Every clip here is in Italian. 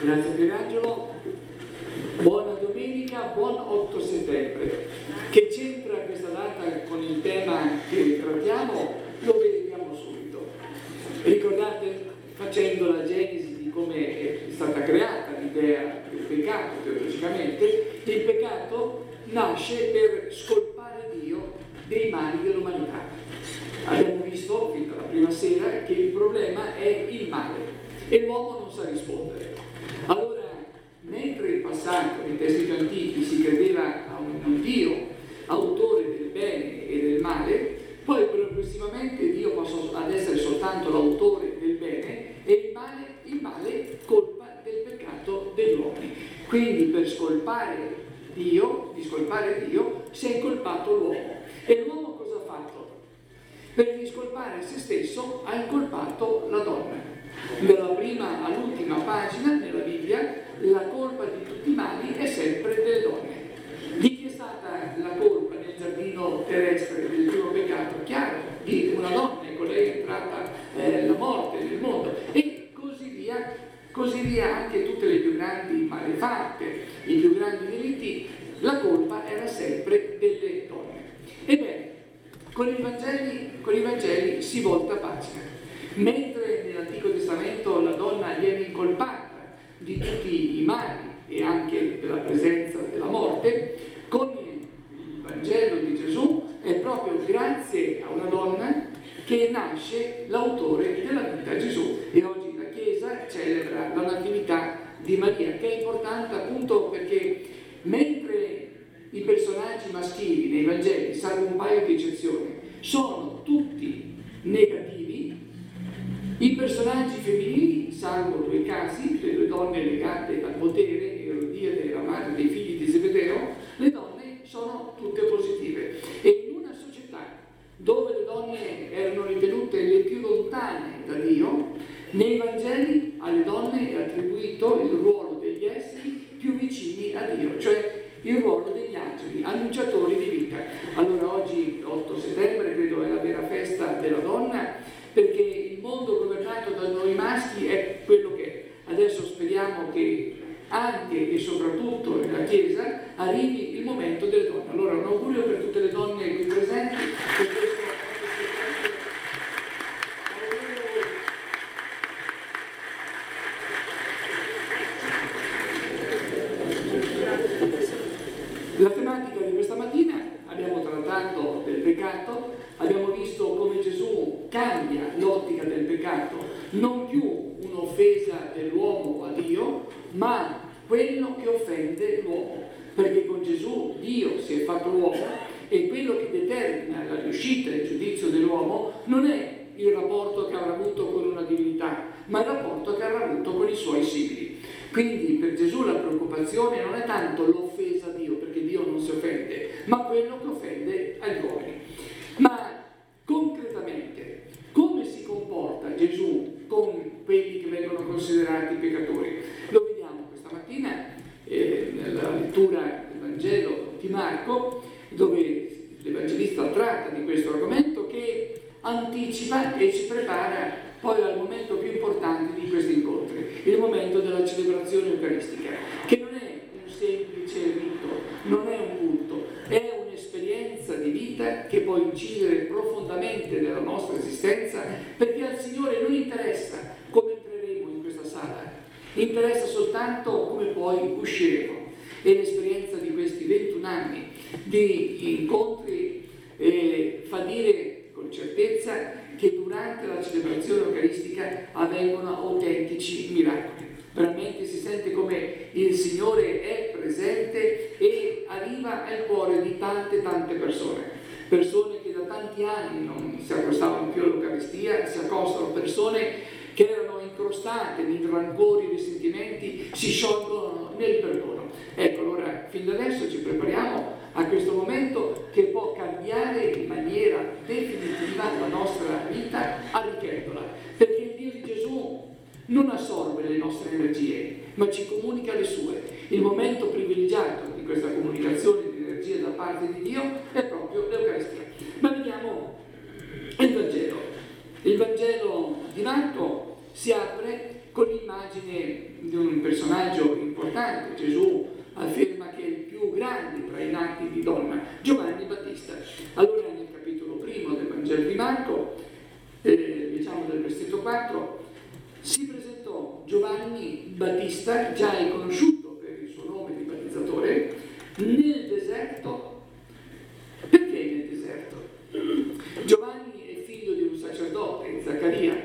Grazie Pierangelo, buona domenica, buon 8 settembre. Che c'entra questa data con il tema che trattiamo? Lo vediamo subito. Ricordate, facendo la genesi di come è stata creata l'idea del peccato teologicamente, il peccato nasce per scolpare Dio dei mali dell'umanità. Abbiamo visto fin dalla prima sera che il problema è il male e l'uomo non sa rispondere. Allora, mentre in passato, nei testi più antichi, si credeva a un Dio, autore del bene e del male, poi progressivamente Dio passò ad essere soltanto l'autore del bene e il male colpa del peccato degli uomini. Quindi per scolpare Dio, si è incolpato l'uomo. E l'uomo cosa ha fatto? Per discolpare se stesso ha incolpato la donna. Dalla prima all'ultima pagina nella Bibbia la colpa di tutti i mali è sempre delle donne. Di chi è stata la colpa nel giardino terrestre del primo peccato? Chiaro, di una donna, e con lei è entrata la morte nel mondo e così via anche tutte le più grandi malefatte, i più grandi delitti, la colpa era sempre delle donne. Ebbene, con i Vangeli si volta pagina. Mentre nell'Antico Testamento la donna viene incolpata di tutti i mali e anche della presenza della morte, con il Vangelo di Gesù è proprio grazie a una donna che nasce l'autore della vita, Gesù. E oggi la Chiesa celebra la Natività di Maria, che è importante appunto perché mentre i personaggi maschili nei Vangeli, salvo un paio di eccezioni, sono tutti negativi, i personaggi femminili, salvo due casi, le due donne legate al potere, Erodiade, la madre dei figli di Zebedeo, le donne sono tutte positive. E in una società dove le donne erano ritenute le più lontane da Dio, nei Vangeli alle donne è attribuito il ruolo degli esseri più vicini a Dio, cioè il ruolo degli angeli, annunciatori di vita. Allora oggi, 8 settembre, credo è la vera festa della donna, perché il mondo governato da noi maschi è quello che è. Adesso speriamo che anche e soprattutto nella Chiesa arrivi il momento delle donne. Allora un augurio per tutte le donne qui presenti per questo. La tematica di questa mattina abbiamo trattato del peccato, abbiamo visto come Gesù cambia l'ottica del peccato, non più un'offesa dell'uomo a Dio, ma quello che offende l'uomo, perché con Gesù Dio si è fatto uomo e quello che determina la riuscita e il giudizio dell'uomo non è il rapporto che avrà avuto con una divinità, ma il rapporto che avrà avuto con i suoi simili. Quindi per Gesù la preoccupazione non è tanto l'offesa a Dio, perché Dio non si offende, ma quello che offende agli uomini. Ma concretamente, come si comporta Gesù con quelli che vengono considerati peccatori? Lo vediamo questa mattina nella lettura del Vangelo di Marco, dove l'Evangelista tratta di questo argomento che anticipa e ci prepara poi al momento più importante di questi incontri, il momento della celebrazione eucaristica, che non è un semplice rito, non è un culto, è un'esperienza di vita che può incidere profondamente nella nostra esistenza, perché al Signore non interessa come entreremo in questa sala, interessa soltanto come poi usciremo. E l'esperienza di questi 21 anni di incontri fa dire con certezza che durante la celebrazione eucaristica avvengono autentici miracoli. Veramente si sente come il Signore è presente e arriva al cuore di tante persone che da tanti anni non si accostavano più all'Eucaristia, si accostano, persone che erano incrostate di rancori e di sentimenti, si sciolgono nel perdono. Ecco, allora fin da adesso ci prepariamo a questo momento che può cambiare in maniera definitiva la nostra vita, arricchendola, perché il Dio di Gesù non assorbe le nostre energie, ma ci comunica le sue. Il momento privilegiato di questa comunicazione di energie da parte di Dio è proprio l'Eucaristia. Ma vediamo il Vangelo. Il Vangelo di Marco si apre con l'immagine di un personaggio importante. Gesù afferma che è il più grande tra i nati di donna, Giovanni Battista. Allora nel capitolo 1 del Vangelo di Marco, diciamo del versetto 4, si presentò Giovanni Battista, già è conosciuto per il suo nome di battezzatore, nel deserto. Perché nel deserto? Giovanni è figlio di un sacerdote, Zaccaria,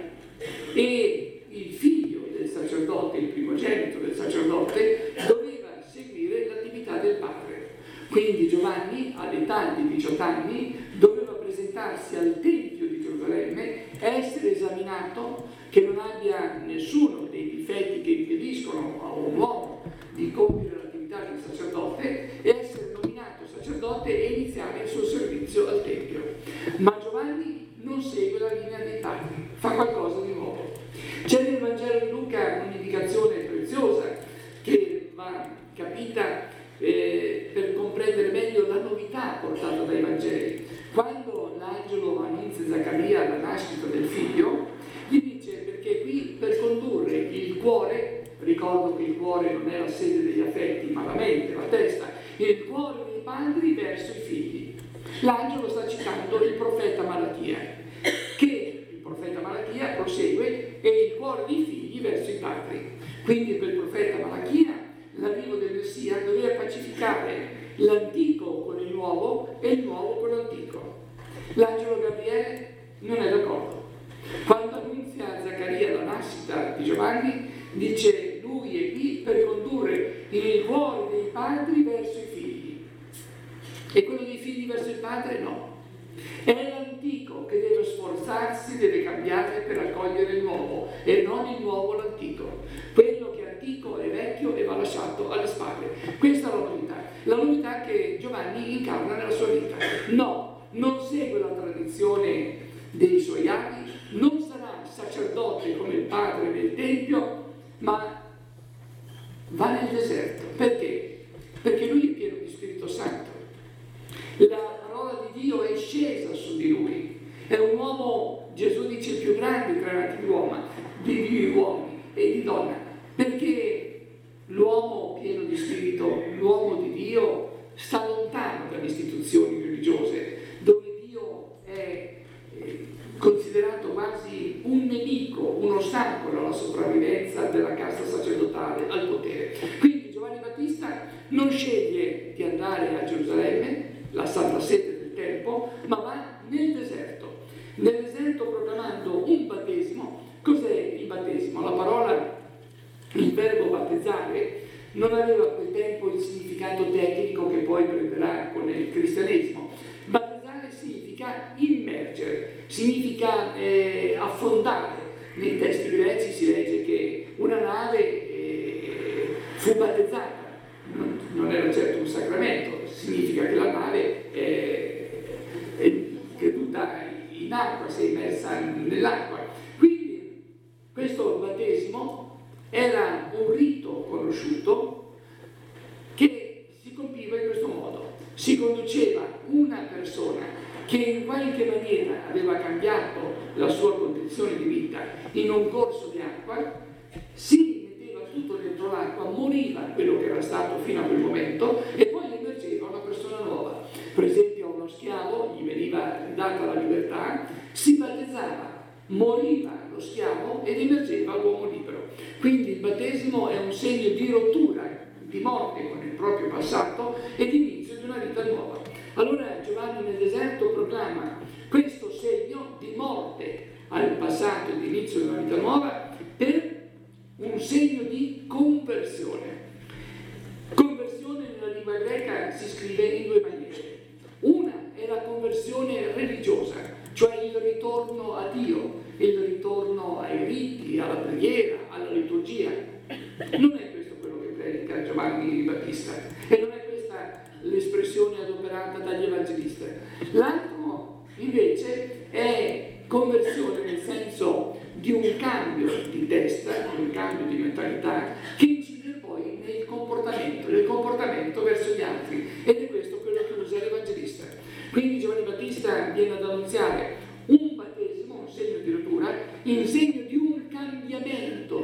e il figlio del sacerdote, il primogenito del sacerdote, doveva seguire l'attività del padre. Quindi Giovanni, all'età di 18 anni, doveva presentarsi al Tempio di Gerusalemme, essere esaminato, che non abbia nessuno dei difetti che impediscono a un uomo di compiere l'attività del sacerdote, e essere nominato sacerdote e iniziare il suo servizio al Tempio. Ma Giovanni non segue la linea dei padri, fa qualcosa di nuovo. C'è nel Vangelo di Luca un'indicazione preziosa che va capita per comprendere meglio la novità portata dai Vangeli. Quando l'angelo annunzia a Zaccaria la nascita del figlio, gli dice: perché qui per condurre il cuore, ricordo che il cuore non è la sede degli affetti ma la mente, la testa, il cuore dei padri verso i figli. L'angelo sta citando il profeta Malachia, che il profeta Malachia prosegue, e il cuore dei figli verso i padri. Quindi per il profeta Malachia l'arrivo del Messia doveva pacificare l'antico con il nuovo e il nuovo con l'antico. L'angelo Gabriele non è d'accordo. Quando annunzia a Zaccaria la nascita di Giovanni, dice: lui è qui per condurre il cuore dei padri verso i figli. E quello dei figli verso il padre no. È l'antico che deve sforzarsi, deve cambiare per accogliere il nuovo, e non il nuovo l'antico. Quello che è antico è vecchio e va lasciato alle spalle. Questa è la novità che Giovanni incarna nella sua vita. No, non segue la tradizione dei suoi anni, non sarà sacerdote come il padre nel Tempio, ma va nel deserto. Perché? Perché lui è pieno di Spirito Santo. La parola di Dio è scesa su di lui. È un uomo, Gesù dice, il più grande tra i nati di uomini e di donna, perché l'uomo pieno di spirito, l'uomo di Dio, sta lontano dalle istituzioni religiose, dove Dio è considerato quasi un nemico, un ostacolo alla sopravvivenza della casta sacerdotale, al potere. Quindi Giovanni Battista non sceglie di andare a Gerusalemme, la santa sede del tempo, ma va nel deserto proclamando un battesimo. Cos'è il battesimo? La parola, il verbo battezzare, non aveva a quel tempo il significato tecnico che poi prenderà con il cristianesimo. Battezzare significa immergere, significa affondare. Nei testi greci si legge che una nave fu battezzata. Non era certo un sacramento, significa che la nave è caduta in acqua, si è immersa nell'acqua. Quindi questo battesimo era un rito conosciuto che si compiva in questo modo. Si conduceva una persona che in qualche maniera aveva cambiato la sua condizione di vita in un corso di acqua, si tutto dentro l'acqua, moriva quello che era stato fino a quel momento e poi emergeva una persona nuova. Per esempio a uno schiavo gli veniva data la libertà, si battezzava, moriva lo schiavo ed emergeva l'uomo libero. Quindi il battesimo è un segno di rottura, di morte con il proprio passato e di inizio di una vita nuova. Allora Giovanni nel deserto proclama questo segno di morte al passato e di inizio di una vita nuova per un segno di conversione. Conversione nella lingua greca si scrive in due maniere. Una è la conversione religiosa, cioè il ritorno a Dio, il ritorno ai riti, alla preghiera, alla liturgia. Non è questo quello che predica Giovanni Battista e non è questa l'espressione adoperata dagli evangelisti. L'altro invece è conversione nel senso di un cambio di testa, un cambio di mentalità che incide poi nel comportamento verso gli altri, ed è questo quello che usa l'evangelista. Quindi Giovanni Battista viene ad annunziare un battesimo, un segno di rottura, in segno di un cambiamento di vita.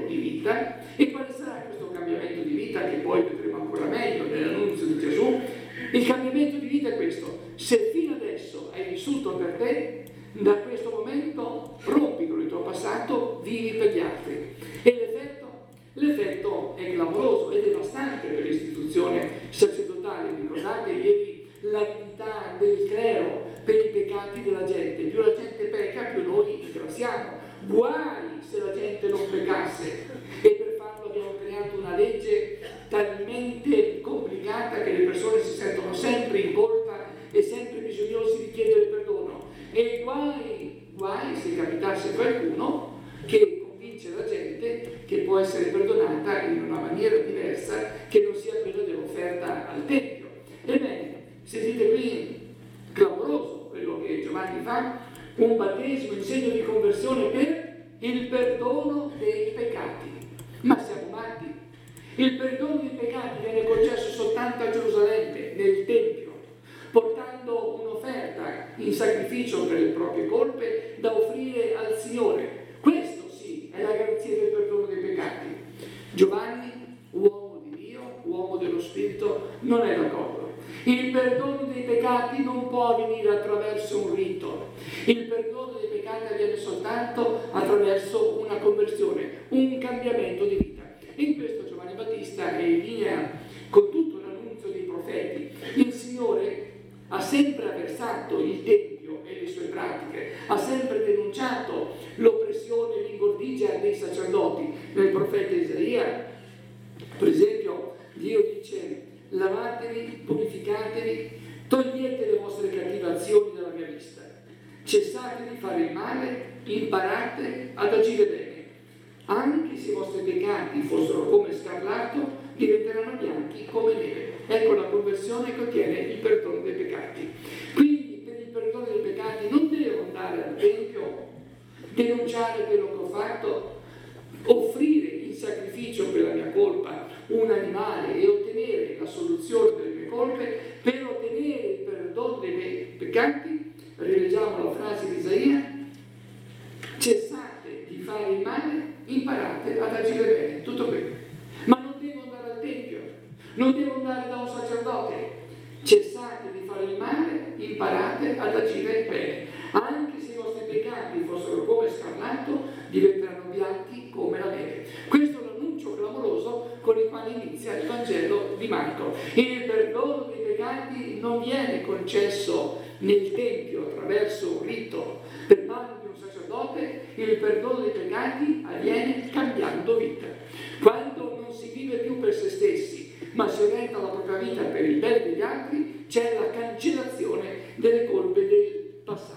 vita. E quale sarà questo cambiamento di vita, che poi vedremo ancora meglio nell'annunzio di Gesù? Il cambiamento di vita è questo: se fino adesso hai vissuto per te, da questo momento rompi con il tuo passato, vivi per gli altri. E l'effetto è clamoroso, è devastante per l'istituzione sacerdotale. Ricordate ieri l'avidità del clero per i peccati della gente: più la gente pecca, più noi ingrassiamo. Guai se la gente non peccasse, e per farlo abbiamo creato una legge talmente complicata che le persone si sentono sempre in colpa e sempre bisognosi di chiedere perdono. E guai se capitasse qualcuno che convince la gente che può essere perdonata in una maniera diversa che non sia quella dell'offerta al Tempio. Ebbene, sentite qui, clamoroso quello che Giovanni fa: un battesimo in segno di conversione per il perdono dei peccati. Ma siamo matti? Il perdono dei peccati viene concesso soltanto a Gerusalemme, nel Tempio, portando un'offerta in sacrificio per le proprie colpe da offrire al Signore. Questo sì è la garanzia del perdono dei peccati. Giovanni, uomo di Dio, uomo dello Spirito, non è d'accordo. Il perdono dei peccati non può avvenire attraverso un rito. Il perdono dei peccati avviene soltanto attraverso una conversione, un cambiamento di vita. In questo Giovanni Battista è in linea con tutto l'annunzio dei profeti. Il Signore ha sempre avversato il Tempio e le sue pratiche, ha sempre denunciato l'oppressione e l'ingordigia dei sacerdoti. Nel profeta Isaia, per esempio, Dio dice: lavatevi, purificatevi, togliete le vostre cattive azioni dalla mia vista, cessate di fare il male, imparate ad agire bene. Anche se i vostri peccati fossero come scarlatto, diventeranno bianchi come neve. Ecco la conversione che ottiene il perdono dei peccati. Quindi per il perdono dei peccati non devo andare al Tempio, denunciare quello che ho fatto, offrire in sacrificio per la mia colpa un animale e ottenere la soluzione delle mie colpe. Per ottenere il perdono dei miei peccati, rileggiamo la frase di Isaia: cessate di fare il male, imparate ad agire bene. Tutto qui. Ma non devo andare al Tempio, non devo andare da un sacerdote. Cessate di fare il male, imparate ad agire bene. Anche se i vostri peccati fossero come scarlatto, diventeranno bianchi come la neve. Questo è l'annuncio clamoroso con il quale inizia il Vangelo di Marco. Il perdono dei peccati non viene concesso nel Tempio attraverso un rito per mano di un sacerdote. Il perdono dei peccati avviene cambiando vita. Quando non si vive più per se stessi, ma si orienta la propria vita per il bene degli altri, c'è la cancellazione delle colpe del passato.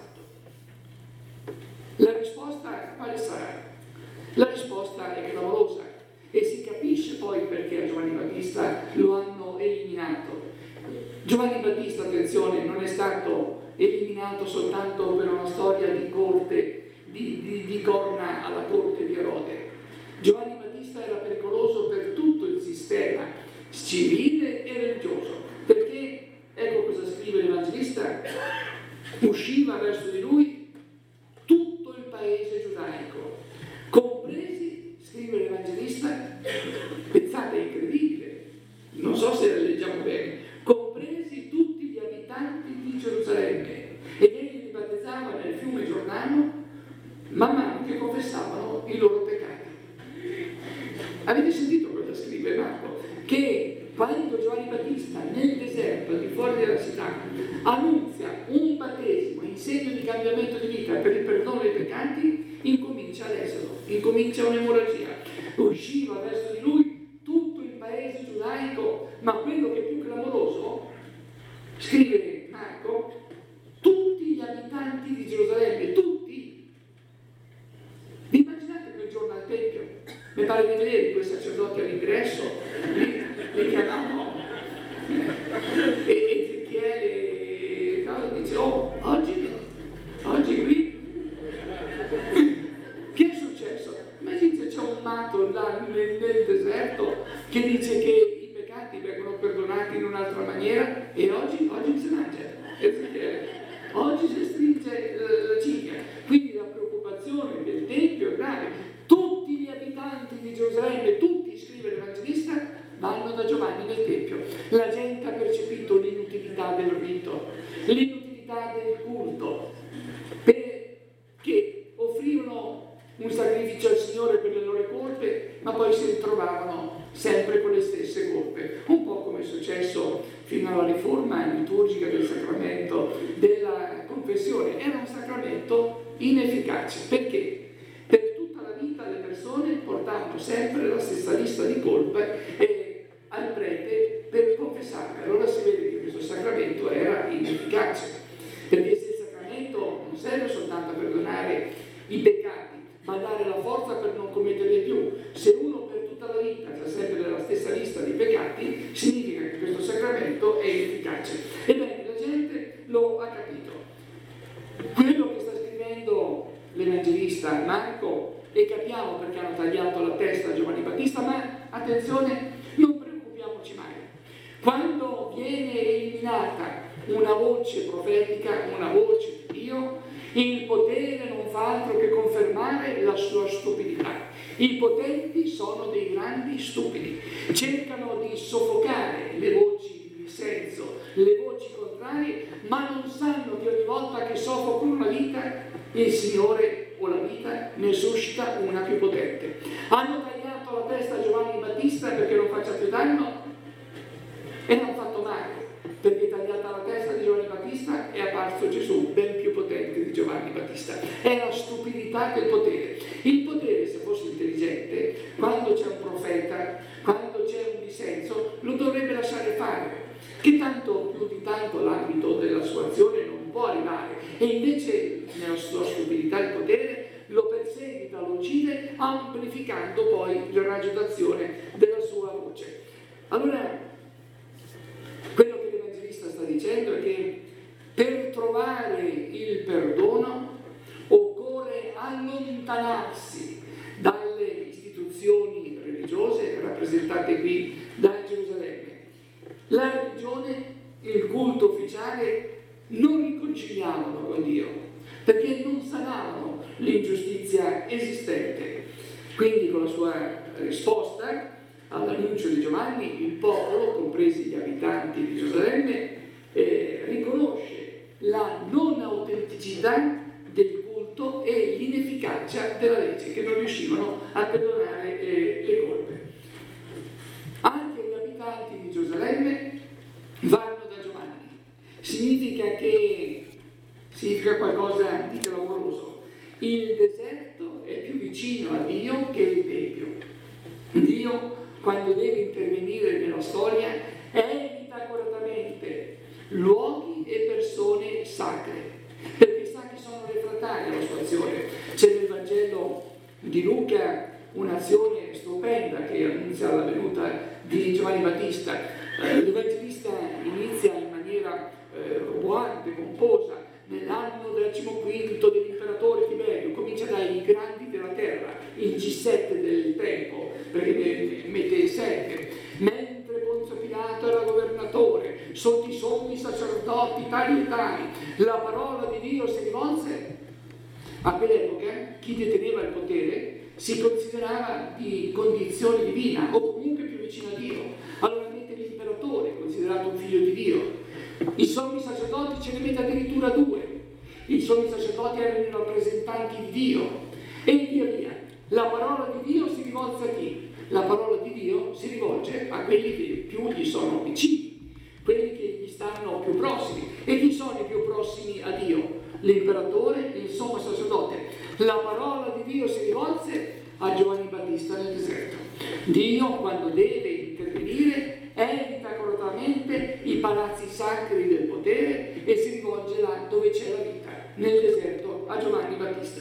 La risposta quale sarà? La risposta è clamorosa e si capisce poi perché a Giovanni Battista lo hanno eliminato. Giovanni Battista, attenzione, non è stato eliminato soltanto per una storia di corte, di corna alla corte di Erode. Giovanni Battista era pericoloso per tutto il sistema civile e religioso, perché, ecco cosa scrive l'Evangelista: usciva verso di lui tutto il paese giudaico, compresi, scrive l'Evangelista, pensate, è incredibile, non so se la leggiamo bene, compresi tutti gli abitanti di Gerusalemme, ed egli li battezzava nel fiume Giordano man mano che confessavano i loro peccati. Avete sentito cosa scrive Marco? Che quando Giovanni Battista nel deserto, al di fuori della città, annunzia un battesimo in segno di cambiamento di vita per il perdono dei peccati, incomincia l'esodo, incomincia un'emorragia. Usciva verso di lui tutto il paese giudaico, ma quello che è più clamoroso, scrive Marco, tutti gli abitanti di Gerusalemme, tutti. Vi immaginate quel giorno al Tempio? Mi pare di vedere quei sacerdoti all'ingresso, li chiamavano, e Ezechiele dice: oh, oggi qui, che è successo? Immaginate, c'è un matto là nel sacramento inefficace. Perché? Per tutta la vita le persone portavano sempre la stessa lista di colpe al prete per confessarle. Allora si vede che questo sacramento era inefficace, perché se il sacramento non serve soltanto a perdonare i peccati, ma a dare la forza per non commetterli più. Se uno per tutta la vita ha sempre la stessa lista di peccati, significa che questo sacramento è inefficace. Ebbene, la gente lo ha capito. Quello che sta scrivendo l'Evangelista Marco, e capiamo perché hanno tagliato la testa a Giovanni Battista, ma attenzione, non preoccupiamoci mai. Quando viene eliminata una voce profetica, una voce di Dio, il potere non fa altro che confermare la sua stupidità. I potenti sono dei grandi stupidi, cercano di soffocare le voci di dissenso, le voci contrarie, ma non sanno che ogni volta che soffocano una vita, il Signore o la vita ne suscita una più potente. Hanno tagliato la testa a Giovanni Battista perché non faccia più danno e non ha fatto male, perché tagliata la testa di Giovanni Battista è apparso Gesù, ben più potente di Giovanni Battista. È la stupidità del potere. Il potere, se fosse intelligente, quando c'è un profeta, quando c'è un dissenso, lo dovrebbe lasciare fare, che tanto più di tanto l'ambito della sua azione non può arrivare, e invece nella sua stupidità il potere lo perseguita, lo uccide, amplificando poi il raggio d'azione della sua voce. Allora, quello che l'Evangelista sta dicendo è che per trovare il perdono occorre allontanarsi dalle istituzioni religiose rappresentate qui da Gerusalemme. La religione, il culto ufficiale non riconciliavano con Dio, perché non sanavano l'ingiustizia esistente. Quindi con la sua risposta all'annuncio di Giovanni, il popolo, compresi gli abitanti di Gerusalemme, riconosce la non autenticità del culto e l'inefficacia della legge, che non riuscivano a perdonare le colpe. Anche gli abitanti di Gerusalemme vanno da Giovanni. Significa qualcosa di clamoroso. Il deserto è più vicino a Dio che il Tempio. Dio, quando deve intervenire nella storia, evita accuratamente luoghi e persone sacre, perché sa che sono refrattari alla sua azione. C'è nel Vangelo di Luca un'azione stupenda che annunzia la venuta di Giovanni Battista. L'Evangelista inizia in maniera roboante, pomposa, nell'anno 15° dell'imperatore Tiberio, comincia dai grandi della terra, il G7 del tempo, perché ne mette il 7, mentre Ponzio Pilato era governatore, sotto i sommi sacerdoti tali e tali, la parola di Dio si rivolse. A quell'epoca chi deteneva il potere si considerava di condizione divina o comunque più vicino a Dio. Allora mette l'imperatore, considerato un figlio di Dio. I sommi sacerdoti ce ne mette addirittura 2. I sommi sacerdoti erano i rappresentanti di Dio. E via via. La parola di Dio si rivolge a chi? La parola di Dio si rivolge a quelli che più gli sono vicini, quelli che gli stanno più prossimi. E chi sono i più prossimi a Dio? L'imperatore e il sommo sacerdote. La parola di Dio si rivolse a Giovanni Battista nel deserto. Dio, quando deve intervenire, evita accuratamente i palazzi sacri del potere e si rivolge là dove c'è la vita, nel deserto, a Giovanni Battista.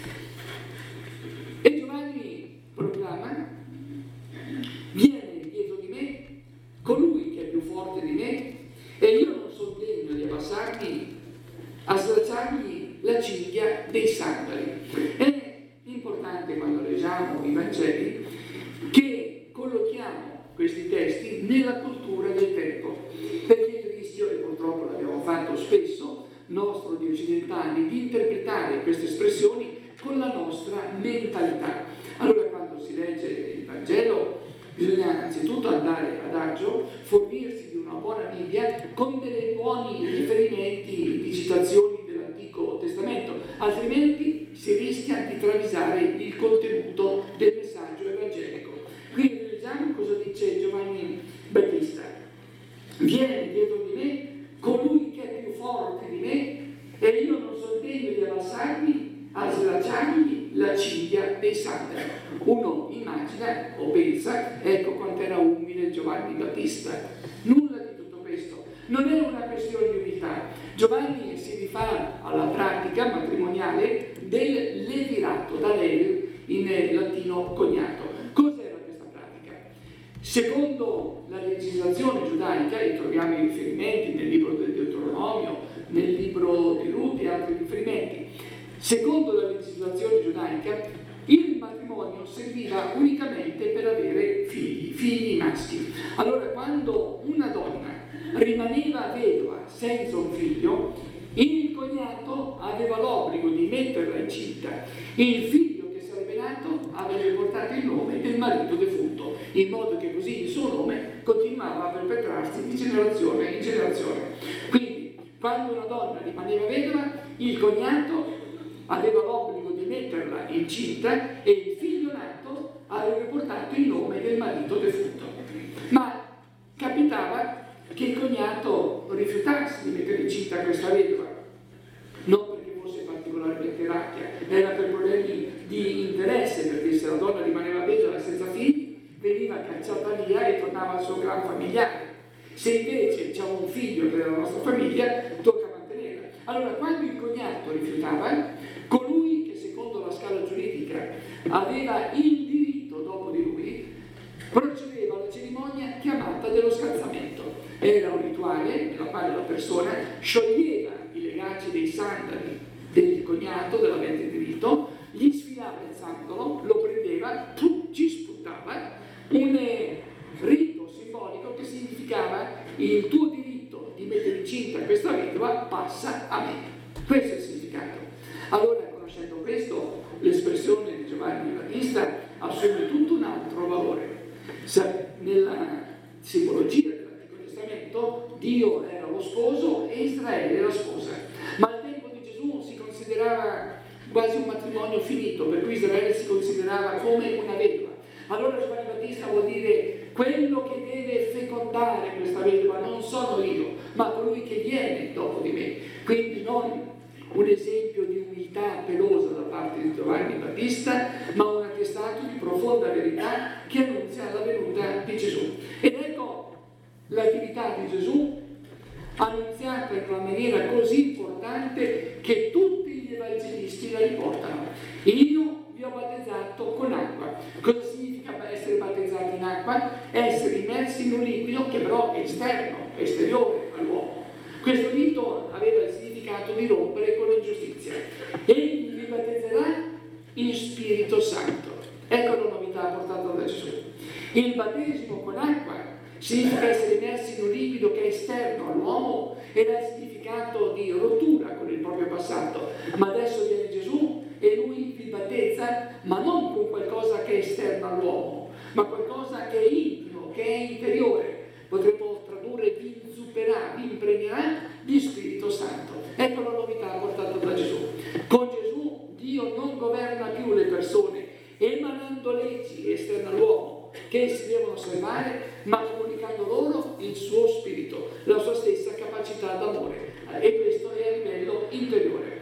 E Giovanni proclama: viene dietro di me colui che è più forte di me, e io non sono degno di abbassarmi a slacciargli la cinghia dei sandali. È importante, quando leggiamo i Vangeli, che collochiamo questi testi nella cultura del tempo, perché il rischio, e purtroppo l'abbiamo fatto spesso, nostro di occidentali, di interpretare queste espressioni con la nostra mentalità. Allora, quando si legge il Vangelo, bisogna anzitutto andare adagio, fornirsi di una buona Bibbia con dei buoni riferimenti di citazioni dell'Antico Testamento, altrimenti si rischia di travisare il contenuto del messaggio evangelico. Quindi leggiamo cosa dice Giovanni Battista: viene dietro di me colui che è più forte di me, e io non sono degno di abbassarmi cinghia dei sandali. Uno immagina o pensa, ecco quanto era umile Giovanni Battista. Nulla di tutto questo. Non è una questione di umiltà. Giovanni si rifà alla pratica matrimoniale del levirato, da levir in latino cognato. Cos'era questa pratica? Secondo la legislazione giudaica, e troviamo i riferimenti nel libro del Deuteronomio, nel libro di Rut e altri riferimenti, secondo la legislazione giudaica, il matrimonio serviva unicamente per avere figli maschi. Allora, quando una donna rimaneva vedova senza un figlio, il cognato aveva l'obbligo di metterla incinta. Il figlio che sarebbe nato avrebbe portato il nome del marito defunto, in modo che così il suo nome continuava a perpetrarsi di generazione in generazione. Quindi, quando una donna rimaneva vedova, il cognato aveva l'obbligo di metterla incinta e il figlio nato avrebbe portato il nome del marito defunto. Ma capitava che il cognato rifiutasse di mettere incinta questa vedova, non perché fosse particolarmente racchia, era per problemi di interesse, perché se la donna rimaneva vedova senza figli, veniva cacciata via e tornava al suo clan familiare. Se invece c'è un figlio della nostra famiglia, tocca mantenerla. Allora, quando il cognato rifiutava, colui che secondo la scala giuridica aveva il diritto dopo di lui, procedeva alla cerimonia chiamata dello scalzamento. Era un rituale nella quale la persona scioglieva i legacci dei sandali del cognato, dell'avente diritto, gli sfilava il sandalo, lo prendeva, ci sputava, un rito simbolico che significava: il tuo diritto di mettere incinta questa vedova passa a me. Questo è il significato. Allora, conoscendo questo, l'espressione di Giovanni Battista assume tutto un altro valore. Nella simbologia dell'Antico Testamento, Dio era lo sposo e Israele la sposa. Ma al tempo di Gesù si considerava quasi un matrimonio finito, per cui Israele si considerava come una vedova. Allora Giovanni Battista vuol dire: quello che deve fecondare questa vedova non sono io, ma colui che viene dopo di me. Quindi non un esempio di umiltà pelosa da parte di Giovanni Battista, ma un attestato di profonda verità che annunzia la venuta di Gesù. Ed ecco l'attività di Gesù annunziata in una maniera così importante che tutti gli evangelisti la riportano. Io vi ho battezzato con acqua. Cosa significa essere battezzati in acqua? Essere immersi in un liquido che però è esterno, esteriore all'uomo. Questo rito aveva il significato di rompere con l'ingiustizia. Egli vi battezzerà in Spirito Santo. Ecco la novità portata da Gesù. Il battesimo con acqua significa essere immersi in un liquido che è esterno all'uomo ed ha il significato di rottura con il proprio passato. Ma adesso viene Gesù e lui vi battezza, ma non con qualcosa che è esterno all'uomo, ma qualcosa che è intimo, che è interiore. Potremmo tradurre: vi inzupperà, vi impregnerà di Spirito Santo. Ecco la novità portata da Gesù. Con Gesù Dio non governa più le persone emanando leggi esterne all'uomo che si devono osservare, ma comunicando loro il suo spirito, la sua stessa capacità d'amore. E questo è a livello interiore.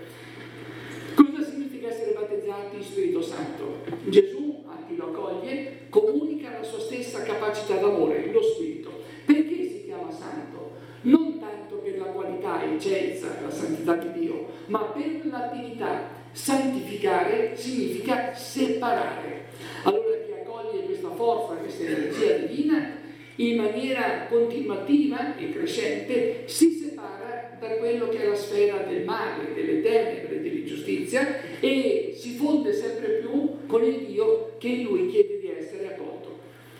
Cosa significa essere battezzati in Spirito Santo? Gesù, a chi lo accoglie, comunica la sua stessa capacità d'amore, lo Spirito. Perché si chiama santo? Non tanto per la qualità eccelsa, la santità di Dio, ma per l'attività. Santificare significa separare. Allora chi accoglie questa forza, questa energia divina, in maniera continuativa e crescente si separa da quello che è la sfera del male, delle tenebre, dell'ingiustizia e si fonde sempre più con il Dio che in lui chiede di essere accolto.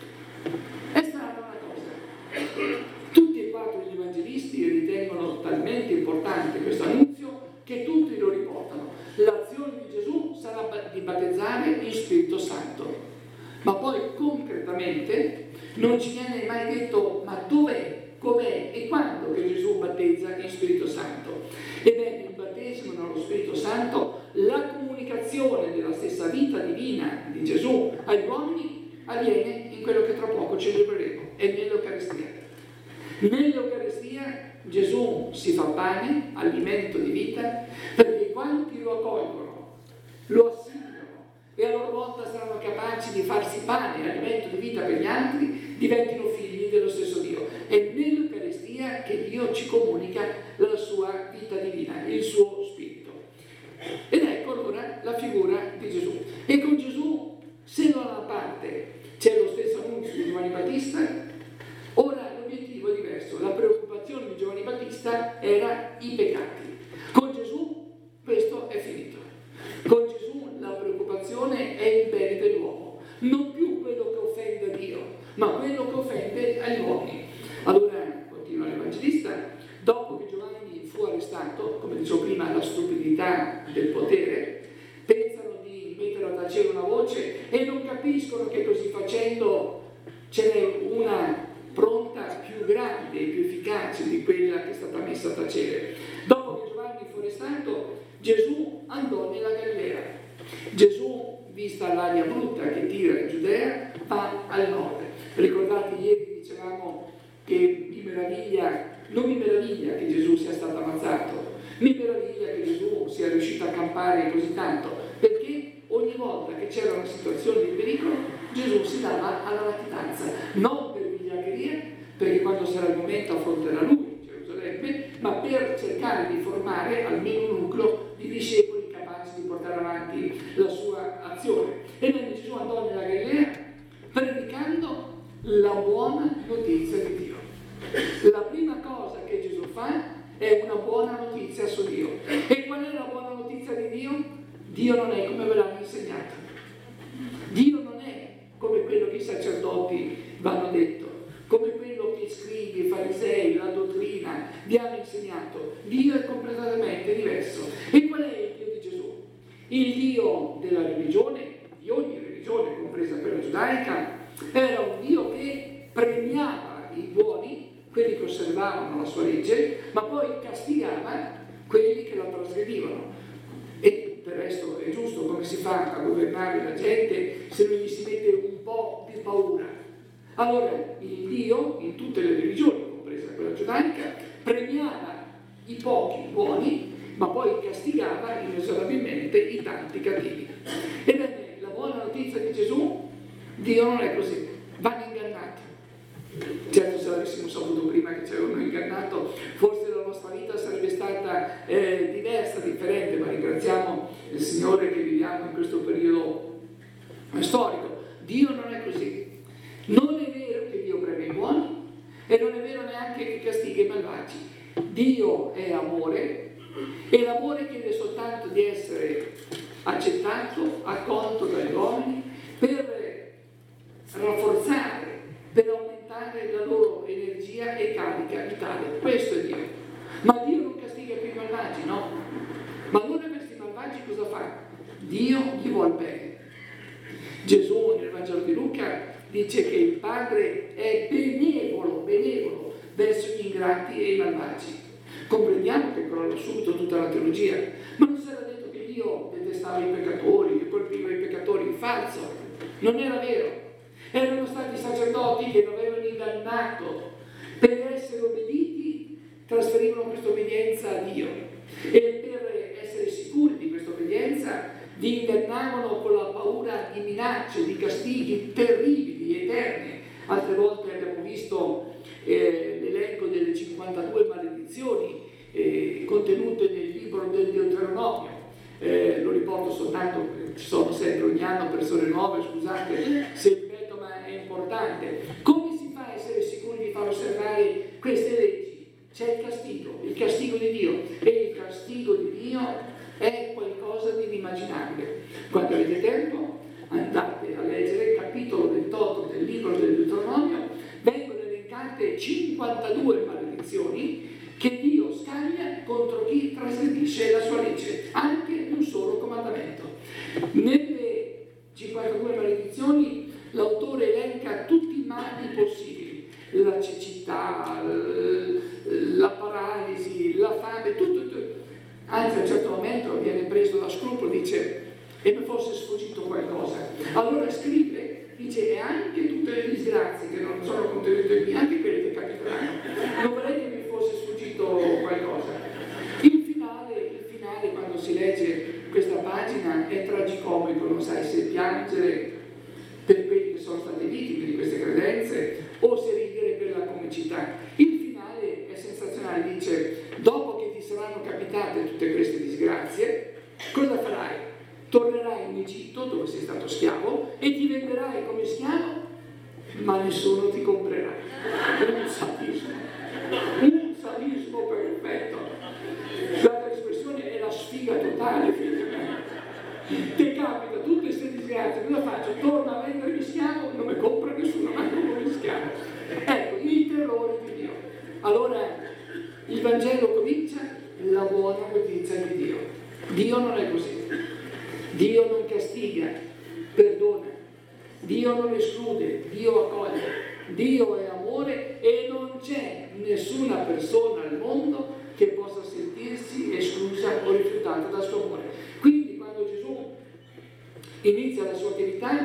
È strana una cosa. Tutti e quattro gli evangelisti ritengono talmente importante questo annunzio che tutti lo riportano. L'azione di Gesù sarà di battezzare in Spirito Santo. Ma poi concretamente non ci viene mai detto ma dov'è, com'è e quando che Gesù battezza in Spirito Santo. Ebbene, il battesimo nello Spirito Santo, la comunicazione della stessa vita divina di Gesù agli uomini avviene in quello che tra poco celebreremo, è nell'Eucaristia. Nell'Eucaristia Gesù si fa pane, alimento di vita, perché quanti lo accolgono, lo assimilano vita per gli altri, diventino figli dello stesso Dio. È nell'Eucaristia che Dio ci comunica la sua vita divina, il suo spirito. Ed ecco allora la figura di Gesù. E con Gesù, se da una parte c'è lo stesso annuncio di Giovanni Battista, ora l'obiettivo è diverso. La preoccupazione di Giovanni Battista era i peccati. Con Gesù questo è finito. Con Gesù la preoccupazione è il bene dell'uomo, non più quello che offende Dio, ma quello che offende agli uomini. Allora, continua l'Evangelista, dopo che Giovanni fu arrestato, come dicevo prima, la stupidità del potere, pensano di mettere dal cielo una voce e non capiscono che così facendo ce n'è una pronta più grande e più efficace di quella che è stata messa a tacere. Dopo che Giovanni fu arrestato, Gesù andò nella Galilea. Gesù, vista l'aria brutta che tira in Giudea, va al nord. Ricordate, ieri dicevamo che non mi meraviglia che Gesù sia stato ammazzato, mi meraviglia che Gesù sia riuscito a campare così tanto, perché ogni volta che c'era una situazione di pericolo, Gesù si dava alla latitanza, non per vigliaccheria, perché quando sarà il momento affronterà lui Gerusalemme, ma per cercare di formare almeno un nucleo di discepoli capaci di portare avanti la sua azione. E quindi Gesù andò nella Galilea predicando la buona notizia di Dio. La prima cosa che Gesù fa è una buona notizia su Dio. E qual è la buona notizia di Dio? Dio non è come ve l'hanno insegnato. Dio non è come quello che i sacerdoti vanno detto, come quello che i scribi, i farisei, la dottrina vi hanno insegnato. Dio è completamente diverso. E qual è il Dio di Gesù? Il Dio della religione, di ogni religione, compresa quella giudaica, era un Dio che premiava i buoni, quelli che osservavano la sua legge, ma poi castigava quelli che la trasgredivano. E del resto è giusto, come si fa a governare la gente se non gli si mette un po' di paura? Allora il Dio, in tutte le religioni, compresa quella giudaica, premiava i pochi buoni, ma poi castigava inesorabilmente i tanti cattivi. Ebbene, la buona notizia di Gesù: Dio non è così, vanno ingannati. Certo, se l'avessimo saputo prima che ci avevano ingannato, forse la nostra vita sarebbe stata diversa, differente, ma ringraziamo il Signore che viviamo in questo periodo storico. Dio non è così. Non è vero che Dio premia i buoni e non è vero neanche che castiga i malvagi. Dio è amore e l'amore chiede soltanto di essere accettato, accolto dagli uomini per rafforzare, per aumentare la loro energia e carica vitale. Questo è Dio. Ma Dio non castiga più i malvagi, no? Ma allora questi malvagi cosa fa? Dio gli vuol bene. Gesù nel Vangelo di Luca dice che il Padre è benevolo verso gli ingrati e i malvagi. Comprendiamo che crolla subito tutta la teologia, ma non si era detto che Dio detestava i peccatori, che colpiva i peccatori. Falso, non era vero. Erano stati i sacerdoti che lo avevano ingannato. Per essere obbediti trasferivano questa obbedienza a Dio, e per essere sicuri di questa obbedienza vi ingannavano con la paura di minacce, di castighi terribili, eterni. Altre volte abbiamo visto l'elenco delle 52 maledizioni contenute nel libro del Deuteronomio. Lo riporto soltanto perché ci sono sempre ogni anno persone nuove, scusate se ripeto, ma è importante. Come si fa a essere sicuri di far osservare queste leggi? C'è il castigo di Dio, e il castigo di Dio è qualcosa di inimmaginabile. Quando avete tempo andate a leggere il capitolo 28 del libro del Deuteronomio, vengono elencate 52 maledizioni che Dio scaglia contro chi trasgredisce la sua legge, anche un solo comandamento. Nelle 52 maledizioni l'autore elenca tutti i mali possibili: la cecità, la paralisi, la fame, tutto. Anzi, a un certo momento viene preso da scrupolo, dice: e mi fosse sfuggito qualcosa. Allora scrive, dice: e anche tutte le disgrazie che non sono contenute qui, anche quelle che capiteranno, non vorrei che mi fosse sfuggito qualcosa. Il finale, quando si legge questa pagina, è tragicomico, non sai se piangere per quelli che sono stati vittime di queste tornerai in Egitto dove sei stato schiavo e ti venderai come schiavo, ma nessuno ti comprerà. Un sadismo perfetto. Guarda, l'espressione è la sfiga totale, figli miei. Ti capita, tutte queste disgrazie, cosa faccio? Torno a vendermi schiavo, non mi compra nessuno, manco come schiavo. Ecco, il terrore di Dio. Allora, il Vangelo comincia la buona notizia di Dio. Dio non è così. Dio non castiga, perdona. Dio non esclude, Dio accoglie. Dio è amore e non c'è nessuna persona al mondo che possa sentirsi esclusa o rifiutata dal suo amore. Quindi quando Gesù inizia la sua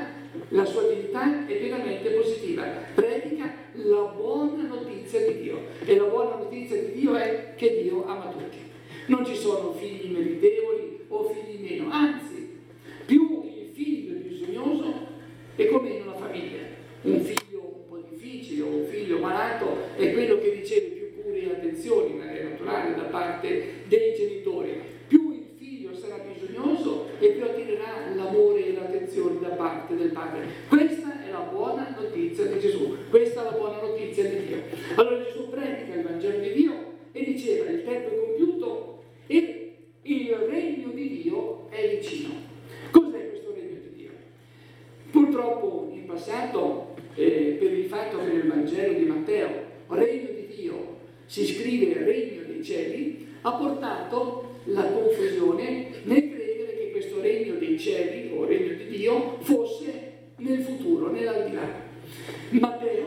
attività è pienamente positiva. Predica la buona notizia di Dio. E la buona notizia di Dio è che Dio ama tutti. Non ci sono figli meritevoli o figli meno, anzi, più il figlio è bisognoso è come in una famiglia. Un figlio un po' difficile o un figlio malato è quello che riceve più cure e attenzioni, ma è naturale, da parte dei genitori. Più il figlio sarà bisognoso e più attirerà l'amore e l'attenzione da parte del padre. Questa è la buona notizia di Gesù, questa è la buona notizia di Dio. Allora Gesù predica il Vangelo di Dio e diceva: il tempo è compiuto e il regno di Dio è vicino. Cos'è questo regno di Dio? Purtroppo in passato, per il fatto che nel Vangelo di Matteo regno di Dio si scrive regno dei cieli, ha portato la confusione nel credere che questo regno dei cieli o regno di Dio fosse nel futuro, nell'aldilà. Matteo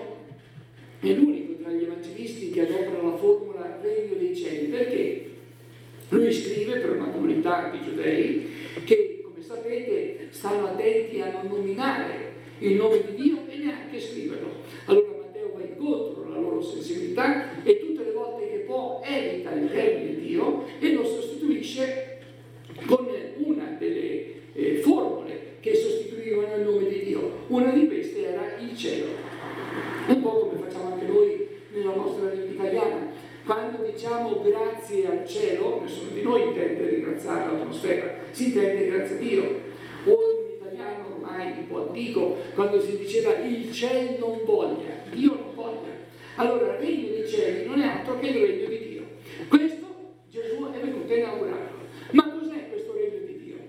è l'unico tra gli evangelisti che adopera la formula regno dei cieli. Perché? Lui scrive per una comunità di giudei che, come sapete, stanno attenti a non nominare il nome di Dio e neanche scriverlo. Allora Matteo va incontro alla loro sensibilità e tutte le volte che può evita il termine Dio e lo sostituisce con una delle formule che sostituivano il nome di Dio. Una di queste era il cielo. Un po' come facciamo anche noi nella nostra lingua italiana. Quando diciamo grazie al cielo, nessuno di noi intende ringraziare l'atmosfera, si intende grazie a Dio. O in italiano ormai un po' antico, quando si diceva il cielo non voglia, Dio non voglia. Allora il regno dei cieli non è altro che il regno di Dio. Questo Gesù è venuto a inaugurarlo. Ma cos'è questo regno di Dio?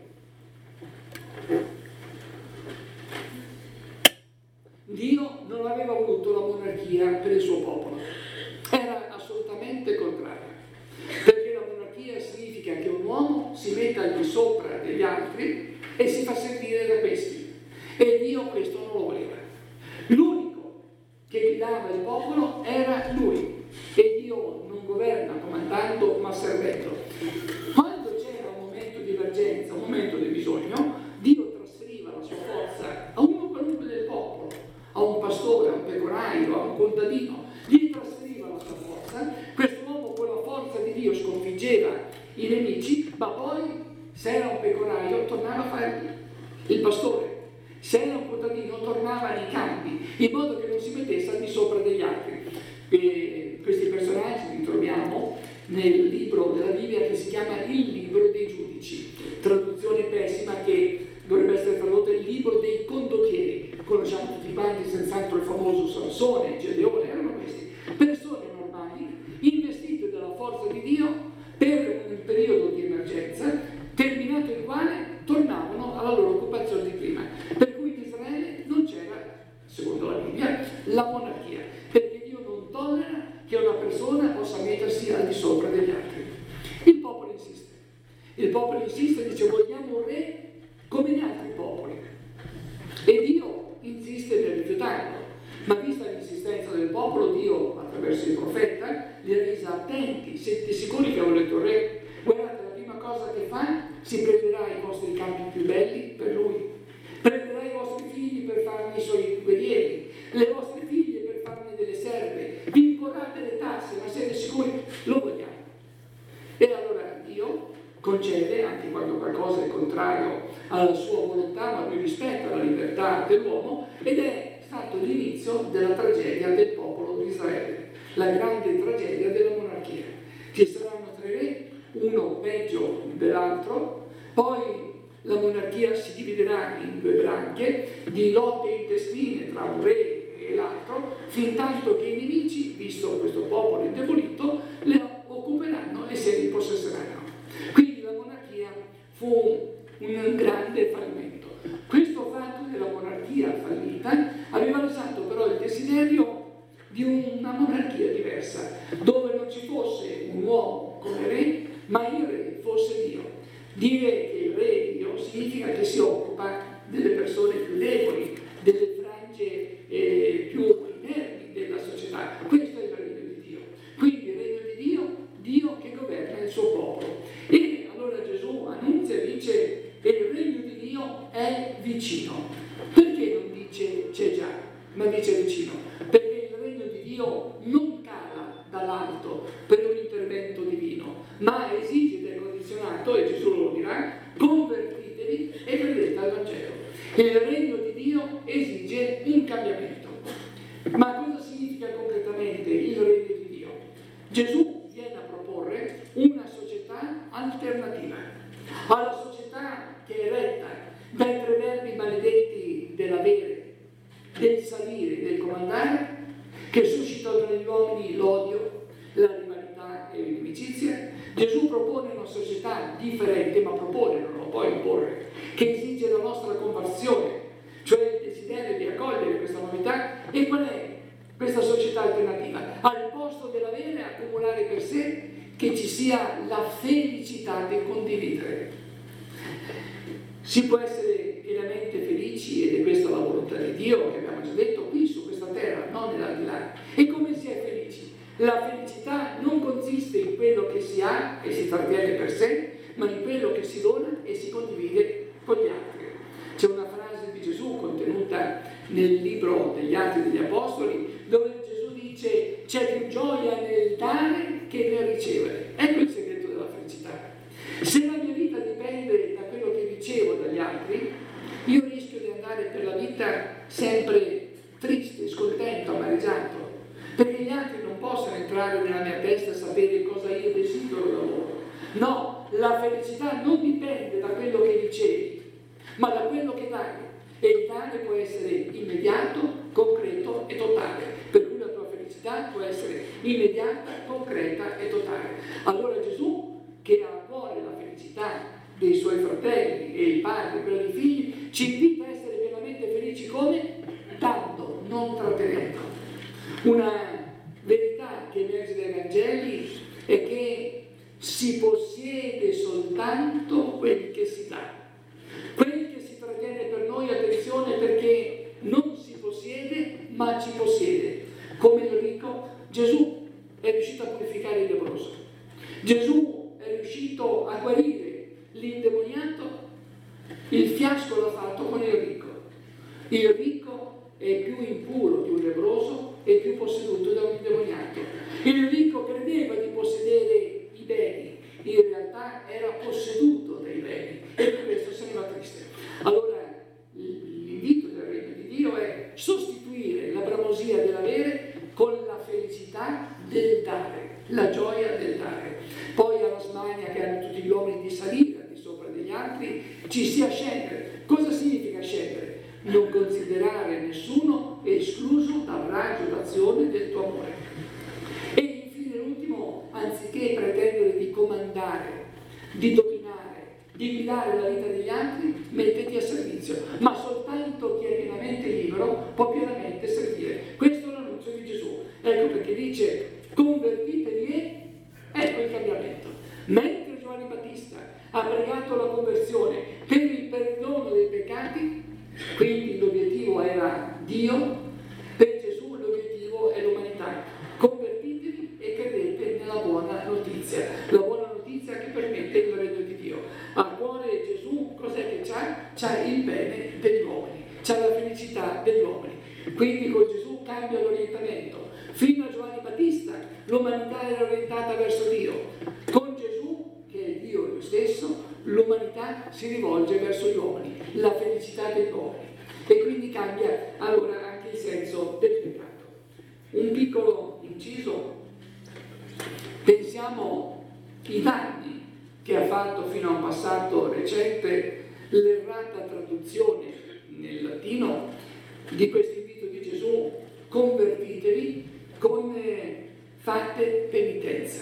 Dio non aveva voluto la monarchia per il suo popolo. Era assolutamente contrario. Perché la monarchia significa che un uomo si metta al di sopra degli altri e si fa servire da questi. E Dio questo non lo voleva. L'unico che guidava il popolo era lui. E Dio non governa comandando ma servendo. Quando c'era un momento di emergenza, un momento di bisogno, Dio trasferiva la sua forza a uno qualunque del popolo, a un pastore, a un pecoraio, a un contadino. Gli trasferiva la sua forza. Quest'uomo con la forza di Dio sconfiggeva i nemici, ma poi se era un pecoraio tornava a fare il pastore. Se era un contadino tornava nei campi, in modo che non si mettesse al di sopra degli altri. E questi personaggi li troviamo nel libro della Bibbia che si chiama il libro dei giudici, traduzione pessima che dovrebbe essere tradotta il libro dei condottieri. Conosciamo tutti quanti senz'altro il famoso Sansone, Gedeone, erano questi persone normali investite dalla forza di Dio per un periodo di emergenza, terminato il quale tornavano alla loro occupazione di prima. Per cui in Israele non c'era, secondo la Bibbia, la monarchia, perché Dio non tollera che una persona possa mettersi al di sopra degli altri. Il popolo insiste. Il popolo insiste e dice: vogliamo un re come gli altri popoli. E Dio insiste nel rifiutarlo. Ma vista l'insistenza del popolo, Dio, attraverso il profeta, li ha resi attenti. Siete sicuri che volete un re? Guardate, la prima cosa che fa, si prenderà i vostri campi più belli per lui. Prenderà i vostri figli per farne i suoi guerrieri, le vostre figlie per farne delle serve. Vi imporrà delle tasse, ma siete sicuri? Lo vogliamo. E allora Dio concede, anche quando qualcosa è contrario alla sua volontà, ma lui rispetta la libertà dell'uomo, ed è stato l'inizio della tragedia del popolo di Israele, la grande tragedia della monarchia. Ci saranno 3 re, uno peggio dell'altro, poi la monarchia si dividerà in due branche di lotte intestine tra un re e l'altro, fin tanto che i nemici, visto questo popolo indebolito, le occuperanno e se ne impossesseranno. Quindi la monarchia fu un grande fallimento. Questo fatto della monarchia fallita aveva lasciato però il desiderio di una monarchia diversa, dove non ci fosse un uomo come re, ma il re fosse Dio. Dire che il re è Dio significa che si occupa delle persone più deboli, delle frange più inermi della società. Questo è il regno di Dio. Quindi il regno di Dio, Dio che governa il suo popolo. E allora Gesù annunzia e dice che il regno di Dio è vicino. Perché non dice c'è già, ma dice vicino? Perché il regno di Dio non cala dall'alto per un intervento divino, ma esige del condizionato, e Gesù lo dirà, convertitevi e credete al Vangelo. Il regno di Dio esige un cambiamento. Ma cosa significa concretamente il regno di Dio? Gesù viene a proporre una società alternativa alla società che è retta dai tre verbi maledetti dell'avere, del salire, del comandare, che suscitano negli uomini l'odio, la rivalità e l'inimicizia. Gesù propone una società differente, ma propone, non lo può imporre, che esige la nostra conversione, cioè il desiderio di accogliere questa novità. E qual è questa società alternativa? Al posto dell'avere, accumulare per sé, che ci sia la felicità di condividere. Si può essere pienamente felici, ed è questa la volontà di Dio, che abbiamo già detto, qui su questa terra, non nell'aldilà. E come si è felici? La felicità non consiste in quello che si ha e si trattiene per sé, ma in quello che si dona e si condivide con gli altri. C'è una frase di Gesù contenuta nel libro degli Atti degli Apostoli, dove Gesù dice: c'è più gioia nel dare che nel ricevere. Ecco il segreto della felicità. Se la mia vita dipende da quello che ricevo dagli altri, io rischio di andare per la vita sempre triste, scontento, amareggiato, perché gli altri non possono entrare nella mia testa e sapere cosa io desidero da loro. No, la felicità non dipende da quello che ricevi, ma da quello che dai. E il dare può essere immediato, concreto e totale. Per cui la tua felicità può essere immediata, concreta e totale. Allora Gesù, che ha a cuore la felicità dei suoi fratelli e il padre, quella dei figli, ci invita a essere pienamente felici come? Dando, non trattenendo. Una verità che emerge dai Vangeli è che si possiede soltanto quel che si dà. Quel che si trattiene per noi, attenzione, perché non si possiede, ma ci possiede. Come il ricco, Gesù è riuscito a purificare il leproso. Gesù è riuscito a guarire l'indemoniato. Il fiasco l'ha fatto con il ricco. Il ricco è più impuro di un leproso e più posseduto da un indemoniato. Il ricco credeva di possedere i beni, in realtà era posseduto dai beni e per questo se ne va triste. Allora l'invito del regno di Dio è sostituire la bramosia dell'avere con la felicità del dare, la gioia del dare. Poi alla smania che hanno tutti gli uomini di salire al di sopra degli altri, ci sia scendere. Cosa significa scendere? Non considerare nessuno escluso dal raggio d'azione del tuo amore. E infine l'ultimo, anziché pretendere di comandare, di dominare, di guidare la vita degli altri, mettiti a servizio. Ma soltanto chi è pienamente libero può pienamente servire. Questo è l'annuncio di Gesù. Ecco perché dice: convertitevi e ecco il cambiamento. Mentre Giovanni Battista ha pregato la conversione per il perdono dei peccati, quindi l'obiettivo era Dio, per Gesù l'obiettivo è l'umanità. Convertitevi e credete nella buona notizia, la buona notizia che permette il regno di Dio. A cuore Gesù cos'è che c'ha? C'ha il bene degli uomini, c'ha la felicità degli uomini. Quindi con Gesù cambia l'orientamento. Fino a Giovanni Battista l'umanità era orientata verso Dio. Con Gesù, che è Dio lui stesso, l'umanità si rivolge verso gli uomini, la felicità degli uomini. E quindi cambia allora anche il senso del peccato. Un piccolo inciso: pensiamo ai danni che ha fatto fino a un passato recente l'errata traduzione nel latino di questo invito di Gesù: convertitevi, come fate penitenza.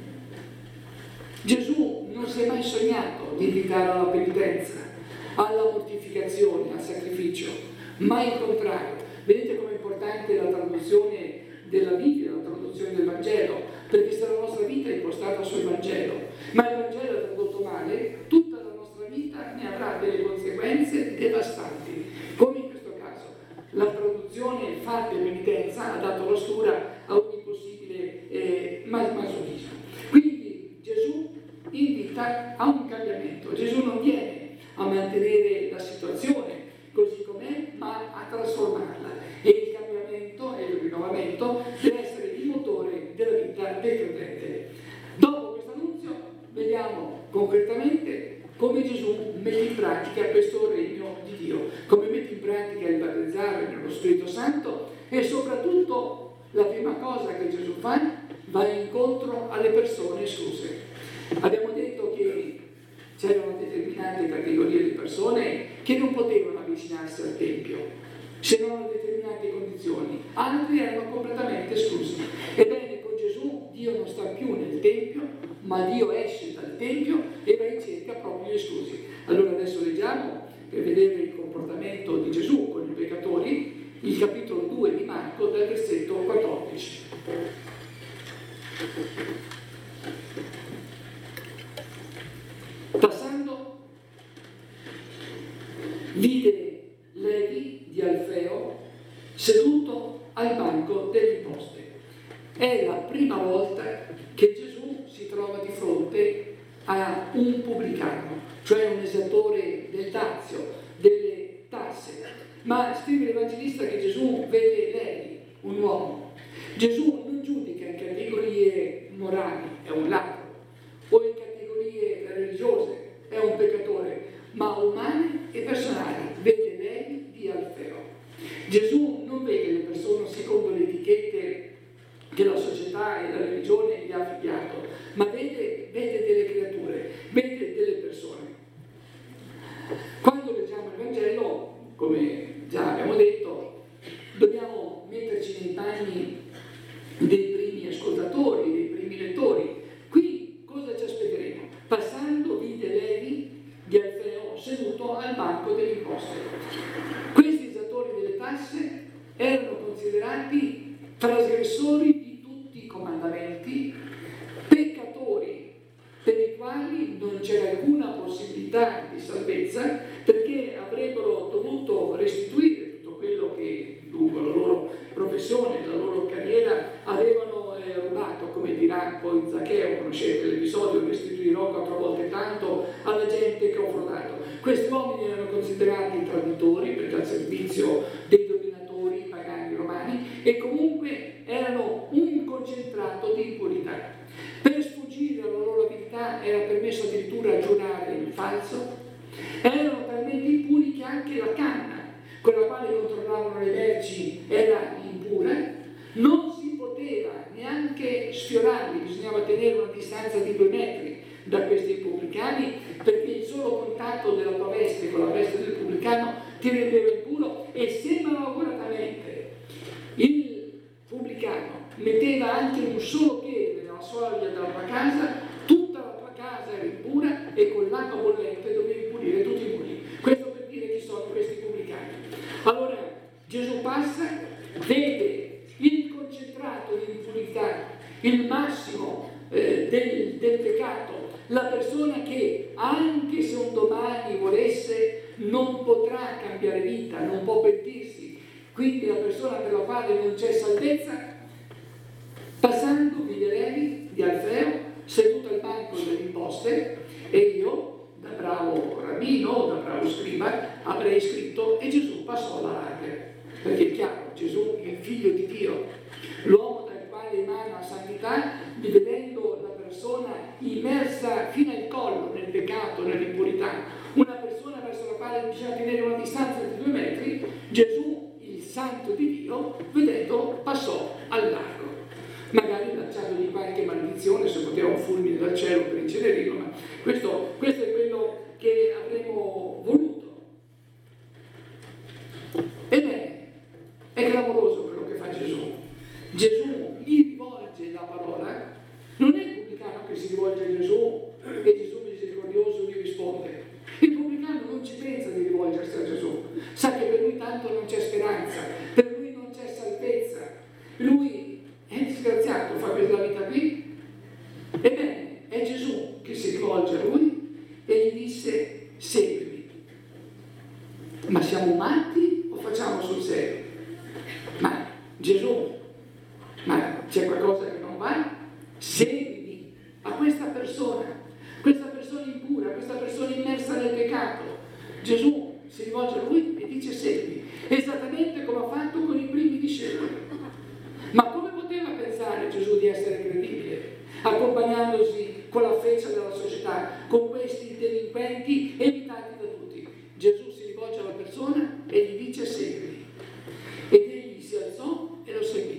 Gesù non si è mai sognato di invitare alla penitenza, alla mortificazione, al sacrificio, ma il contrario. Vedete com'è importante la traduzione della Bibbia, la traduzione del Vangelo, perché se la nostra vita è impostata sul Vangelo, ma il Vangelo è tradotto male, tutta la nostra vita ne avrà delle conseguenze devastanti, come in questo caso. La traduzione fate penitenza ha dato l'ostura a ogni possibile masochismo. Quindi Gesù invita a un cambiamento. Gesù non viene a mantenere la situazione così com'è, ma a trasformarla. E il cambiamento e il rinnovamento deve essere il motore della vita del credente. Dopo questo annunzio vediamo concretamente come Gesù mette in pratica questo regno di Dio, come mette in pratica il battezzare nello Spirito Santo, e soprattutto la prima cosa che Gesù fa, va incontro alle persone escluse. Abbiamo detto che c'erano determinate categorie di persone che non potevano avvicinarsi al Tempio se non a determinate condizioni, altri erano completamente esclusi. Ebbene, con Gesù Dio non sta più nel Tempio, ma Dio esce dal Tempio e va in cerca proprio gli esclusi. Allora adesso leggiamo, per vedere il comportamento di Gesù con i peccatori, il capitolo 2 di Marco, dal versetto 14. Passando, vide Levi di Alfeo seduto al banco delle imposte. È la prima volta che Gesù si trova di fronte a un pubblicano, cioè un esattore del dazio, delle tasse. Ma scrive l'Evangelista che Gesù vede Levi, un uomo. Gesù non giudica in categorie morali, è un ladro, o in categorie religiose, è un peccatore, ma umane e personali, vede Levi di Alfeo. Gesù non vede le persone secondo le etichette che la società e la religione gli ha affibbiato, ma vede delle creature, vede delle persone. Quando leggiamo il Vangelo, come già abbiamo detto, dobbiamo metterci nei panni dei primi ascoltatori, dei primi lettori. Qui cosa ci aspetteremo? Passando vide Levi di Alfeo seduto al banco delle imposte. Questi esatori delle tasse erano considerati trasgressori di tutti i comandamenti, peccatori per i quali non c'era alcuna possibilità di salvezza, perché avrebbero dovuto restituire tutto quello che lungo la loro professione, la loro carriera avevano rubato, come dirà poi Zaccheo, conoscete l'episodio: restituirò 4 volte tanto alla gente che ho frodato. Questi uomini erano considerati traditori perché al servizio dei dominatori pagani romani, e comunque erano un concentrato di impurità. Per sfuggire alla loro abilità era permesso addirittura giurare in falso. Erano talmente impuri che anche la canna con la quale controllavano le merci era impura. Non si poteva neanche sfiorarli, bisognava tenere una distanza di 2 metri da questi pubblicani, perché il solo contatto della tua veste con la veste del pubblicano ti rendeva impuro. E se malauguratamente il pubblicano metteva anche un solo piede nella soglia della tua casa, tutta la tua casa era impura e con l'acqua bollente dovevi pulire tutti i muri. Questo per dire chi sono questi pubblicani. Allora Gesù passa, vede il concentrato di impurità, il massimo del peccato, la persona che anche se un domani volesse non potrà cambiare vita, non può pentirsi, quindi la persona per la quale non c'è salvezza. Passando vide Levi di Alfeo seduto al banco delle imposte, e io, da bravo rabbino, da bravo scriba, avrei scritto: e Gesù passò alla larga. Perché è chiaro, Gesù, il figlio di Dio, l'uomo dal quale emana la santità, vedendo la persona immersa fino al collo nel peccato, nell'impurità, una persona verso la quale bisogna tenere una distanza di 2 metri, Gesù, il santo di Dio, vedendo, passò al largo. Magari lanciandogli qualche maledizione, se poteva un fulmine dal cielo per incenerirlo, ma questo è quello che avremmo voluto sa che per lui tanto non c'è speranza, per lui non c'è salvezza, lui è disgraziato, fa questa vita qui. Ebbene, è Gesù che si rivolge a lui e gli disse: seguimi. Ma siamo matti o facciamo sul serio? Ma Gesù, ma c'è qualcosa che non va? Seguimi a questa persona impura, questa persona immersa nel peccato. Gesù si rivolge a lui e dice: seguimi, esattamente come ha fatto con i primi discepoli. Ma come poteva pensare Gesù di essere credibile, accompagnandosi con la feccia della società, con questi delinquenti evitati da tutti? Gesù si rivolge alla persona e gli dice: seguimi. Ed egli si alzò e lo seguì.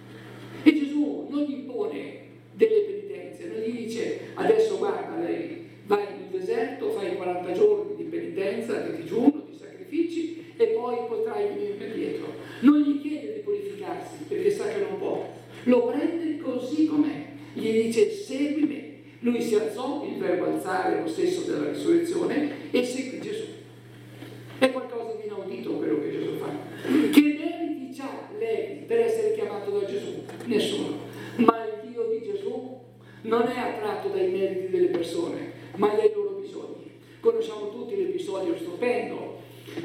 E Gesù non gli impone delle penitenze, non gli dice: adesso guarda, lei vai nel deserto, fai 40 giorni di penitenza, di digiuno, di sacrifici e poi potrai venire dietro. Non gli chiede di purificarsi perché sa che non può, lo prende così com'è, gli dice: seguimi. Lui si alzò, il verbo alzare è lo stesso della risurrezione, e seguì Gesù. È qualcosa di inaudito quello che Gesù fa. Che meriti c'ha lei per essere chiamato da Gesù? Nessuno. Ma il Dio di Gesù non è attratto dai meriti delle persone, ma dai loro bisogni. Conosciamo tutti l'episodio stupendo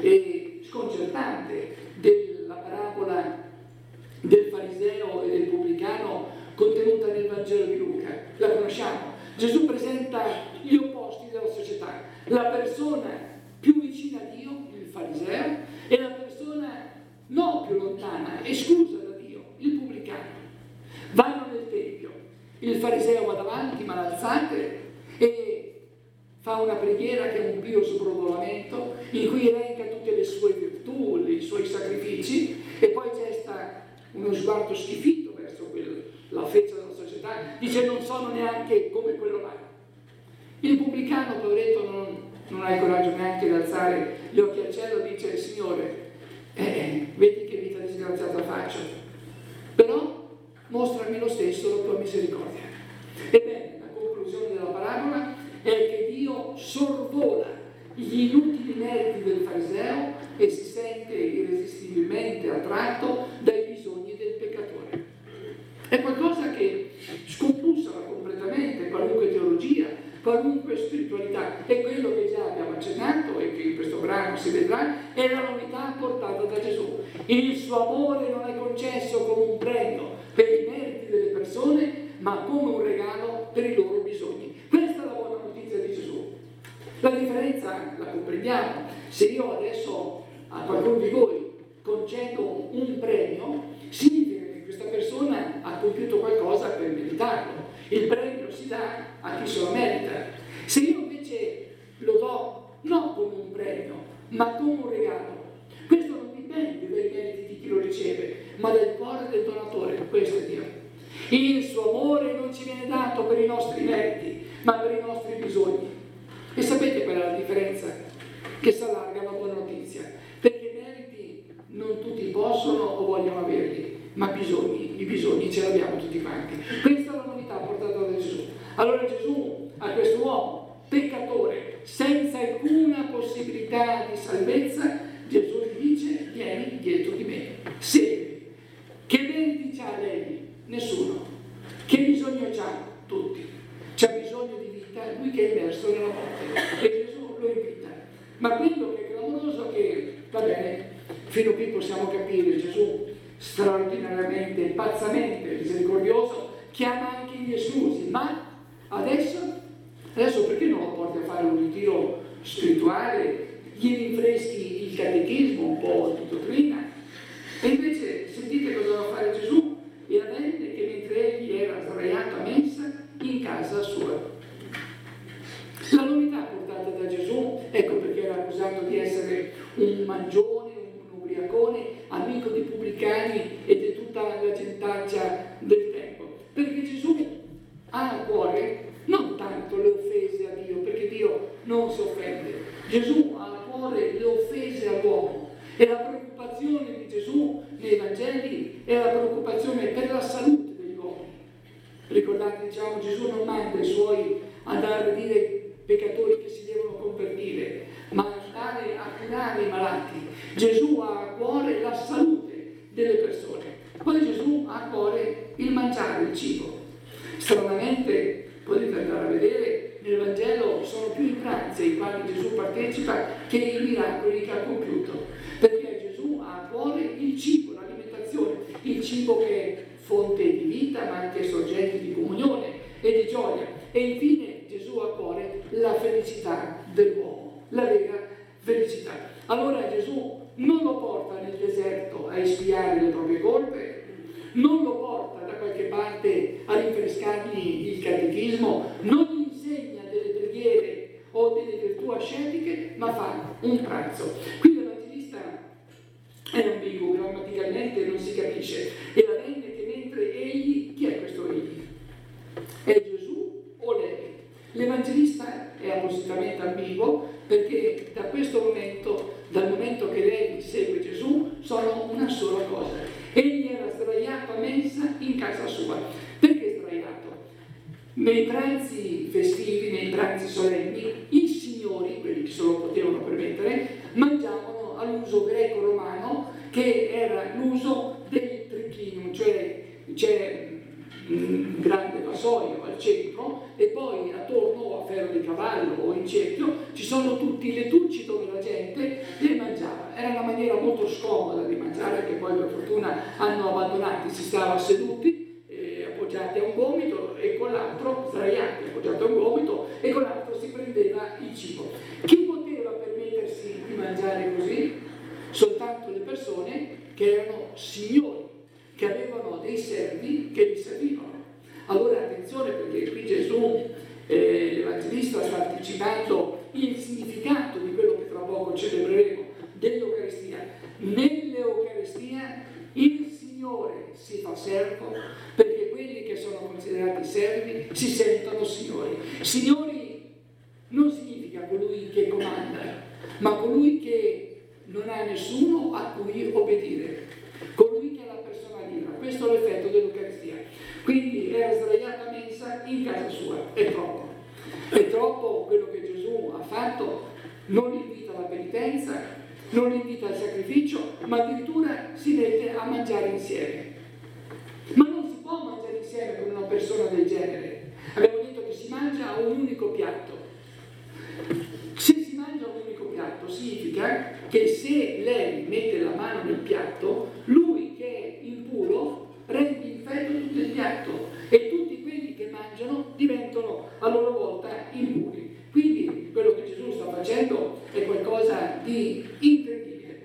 e sconcertante della parabola del fariseo e del pubblicano contenuta nel Vangelo di Luca. La conosciamo. Gesù presenta gli opposti della società: la persona più vicina a Dio, il fariseo, e la persona non più lontana, esclusa da Dio, il pubblicano. Vanno nel tempio, il fariseo va davanti, mani alzate, e fa una preghiera che è un pio sbrodolamento, in cui elenca tutte le sue virtù, i suoi sacrifici, e poi gesta uno sguardo schifito verso la feccia della società, dice: non sono neanche come quello là. Il pubblicano, poveretto, non ha il coraggio neanche di alzare gli occhi al cielo, dice: Signore, vedi che vita disgraziata faccio, però mostrami lo stesso la tua misericordia. Ebbene, la conclusione della parabola è che Dio sorvola gli inutili meriti del fariseo e si sente irresistibilmente attratto dai bisogni del peccatore. È qualcosa che scompulsa completamente qualunque teologia, qualunque spiritualità. È quello che già abbiamo accennato e che in questo brano si vedrà, è la novità portata da Gesù. Il suo amore non è concesso come un premio per i meriti delle persone, ma come un regalo per i loro bisogni. Questa è la buona notizia di Gesù. La differenza la comprendiamo. Se io adesso a qualcuno di voi concedo un premio, significa che questa persona ha compiuto qualcosa per meritarlo. Il premio si dà a chi se lo merita. Se io invece lo do non come un premio, ma come un regalo, questo non dipende dai meriti di chi lo riceve, ma dal cuore del donatore. Questo è Dio. Il suo amore non ci viene dato per i nostri meriti, ma per i nostri bisogni. E sapete qual è la differenza? Che si allarga la buona notizia, perché i meriti non tutti possono o vogliono averli, ma i bisogni ce l'abbiamo tutti quanti. Questa è la novità portata da Gesù. Allora Gesù a questo uomo peccatore, senza alcuna possibilità di salvezza, Gesù gli dice: vieni dietro di me, segui. Che meriti c'ha lei? Nessuno. Che bisogno c'ha? Tutti. C'ha bisogno di vita, lui che è immerso nella morte, e Gesù lo invita. Ma quello che è clamoroso è che, va bene, fino a qui possiamo capire, Gesù straordinariamente, pazzamente misericordioso, chiama anche gli esclusi, ma adesso perché non lo porti a fare un ritiro spirituale, gli rinfreschi il catechismo, un po' di dottrina? E invece sentite cosa va a fare Gesù, e avvenne che mentre egli era sdraiato a mensa in casa sua. La novità portata da Gesù, ecco perché era accusato di essere un mangione, un ubriacone, amico dei pubblicani e di tutta la gentaggia del tempo, perché Gesù ha a cuore non tanto le offese a Dio, perché Dio non si offende. Gesù ha a cuore le offese all'uomo, e la preoccupazione di Gesù nei Vangeli è la preoccupazione per la salute degli uomini. Ricordate, diciamo, Gesù non manda i suoi andare a dire ai peccatori che si devono convertire, ma andare a curare curare i malati, Gesù ha a cuore la salute delle persone. Poi Gesù ha a cuore il mangiare, il cibo. Stranamente, potete andare a vedere, nel Vangelo sono più i pranzi ai quali Gesù partecipa che i miracoli che ha compiuto, perché Gesù ha a cuore il cibo, l'alimentazione, il cibo che è fonte di vita ma anche sorgente di comunione e di gioia. E infine Gesù ha a cuore la felicità dell'uomo, la vera felicità. Allora Gesù non lo porta nel deserto a espiare le proprie colpe, non lo porta da qualche parte a rinfrescargli il catechismo, non gli insegna delle preghiere o delle virtù ascetiche, ma fa un pranzo. Qui l'Evangelista è ambiguo, grammaticalmente non si capisce, e la rende che mentre egli, chi è questo egli? È Gesù o lei? L'Evangelista è appositamente ambiguo perché da questo momento, dal momento che lei segue Gesù, sono una sola cosa. Egli era sdraiato a mensa in casa sua. Perché sdraiato? Nei pranzi festivi, nei pranzi solenni, i signori, quelli che se lo potevano permettere, mangiavano all'uso greco-romano, che era l'uso del trichinum, cioè c'è un grande vassoio al centro e poi attorno a ferro di cavallo o in cerchio ci sono tutti i lettucci dove la gente le mangiava. Era una maniera molto scomoda di mangiare, che poi per fortuna hanno abbandonato. Si stava seduti, appoggiati a un gomito, e con l'altro sdraiati, appoggiati a un gomito, e con l'altro si prendeva il cibo. Chi poteva permettersi di mangiare così? Soltanto le persone che erano signori, che avevano dei servi che li servivano. Allora attenzione, perché qui Gesù, l'Evangelista, sta anticipando il significato di quello che tra poco celebreremo, dell'Eucaristia. Nell'Eucaristia il Signore si fa servo, perché quelli che sono considerati servi si sentono signori. Signori non significa colui che comanda, ma colui che non ha nessuno a cui obbedire, colui che ha la persona libera. Questo è l'effetto dell'Eucaristia. Quindi era sdraiata a mensa in casa sua. È troppo. È troppo quello che Gesù ha fatto. Non invita alla penitenza, non invita al sacrificio, ma addirittura si mette a mangiare insieme. Ma non si può mangiare insieme con una persona del genere. Abbiamo detto che si mangia a un unico piatto. Se si mangia a un unico piatto significa che se lei mette la mano nel piatto, lui che è impuro rende infetto tutto il piatto e tutti quelli che mangiano diventano a loro volta impuri. Quindi quello che Gesù sta facendo è qualcosa di incredibile.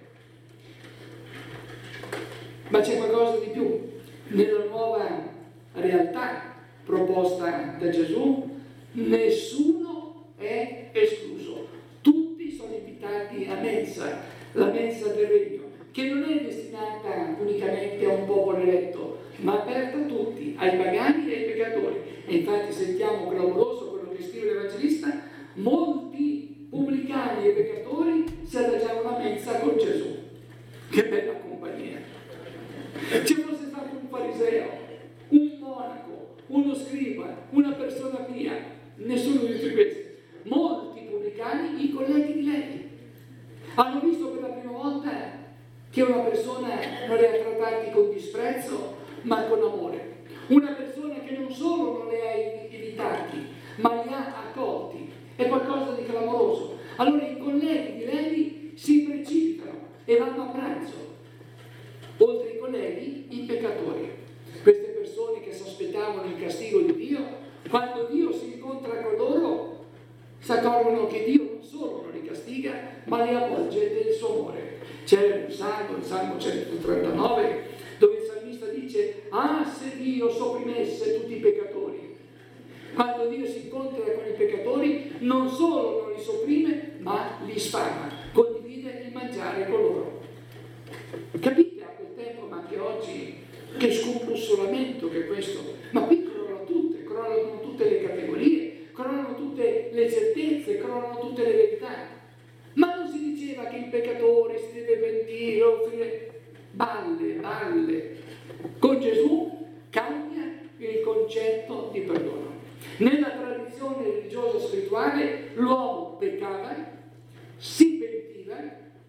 Ma c'è qualcosa di più. Nella nuova realtà proposta da Gesù, nessuno è escluso. Tutti sono invitati a mensa, la mensa del regno, che non è destinata unicamente a un popolo eletto, ma aperta a tutti, ai pagani e ai peccatori. E infatti sentiamo clamoroso quello che scrive l'Evangelista: molti pubblicani e peccatori si adagiavano a mensa con Gesù. Che bella compagnia! Ci fosse stato un fariseo, un monaco, uno scriba, una persona pia, nessuno di tutti questi. Molti pubblicani, i colleghi di lei, hanno visto per la prima volta che una persona non le ha trattati con disprezzo, ma con amore. Una persona che non solo non le ha evitati, ma li ha accolti. È qualcosa di clamoroso. Allora i colleghi di lei si precipitano e vanno a pranzo. Oltre ai colleghi, i peccatori. Queste persone che si aspettavano il castigo di Dio, quando Dio si incontra con loro, si accorgono che Dio non solo non li castiga, ma li avvolge del suo amore. C'è un salmo, il Salmo 139, dove il salmista dice: ah, se Dio sopprimesse tutti i peccatori. Quando Dio si incontra con i peccatori, non solo non li sopprime, ma li sfama, condivide il mangiare con loro. Capite a quel tempo, ma anche oggi, che scombussolamento che è questo? Ma qui crollano tutte le categorie, crollano tutte le certezze, crollano tutte le verità. Ma non si diceva che il peccatore si deve pentire, offrire balle. Con Gesù cambia il concetto di perdono. Nella tradizione religiosa spirituale l'uomo peccava, si pentiva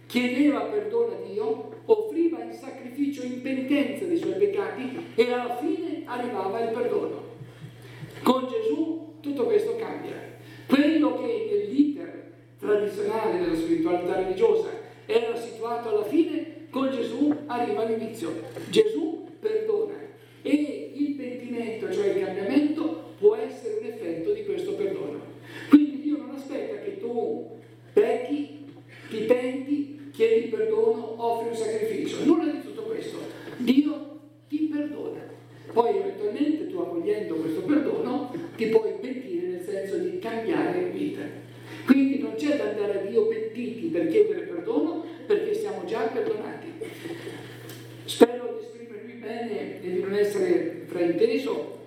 chiedeva perdono a Dio, offriva in sacrificio in penitenza dei suoi peccati e alla fine arrivava il perdono. Con Gesù tutto questo cambia. Quello che nell'iter tradizionale della spiritualità religiosa era situato alla fine, con Gesù arriva all'inizio. Gesù perdona e il pentimento, cioè il cambiamento, può essere un effetto di questo perdono. Quindi Dio non aspetta che tu pecchi, ti penti, chiedi perdono, offri un sacrificio. Nulla di tutto questo. Dio ti perdona. Poi eventualmente tu, accogliendo questo perdono, ti puoi pentire nel senso di cambiare vita. Quindi non c'è da andare a Dio pentiti per chiedere perdono, perché siamo già perdonati. Spero di esprimermi bene e di non essere frainteso,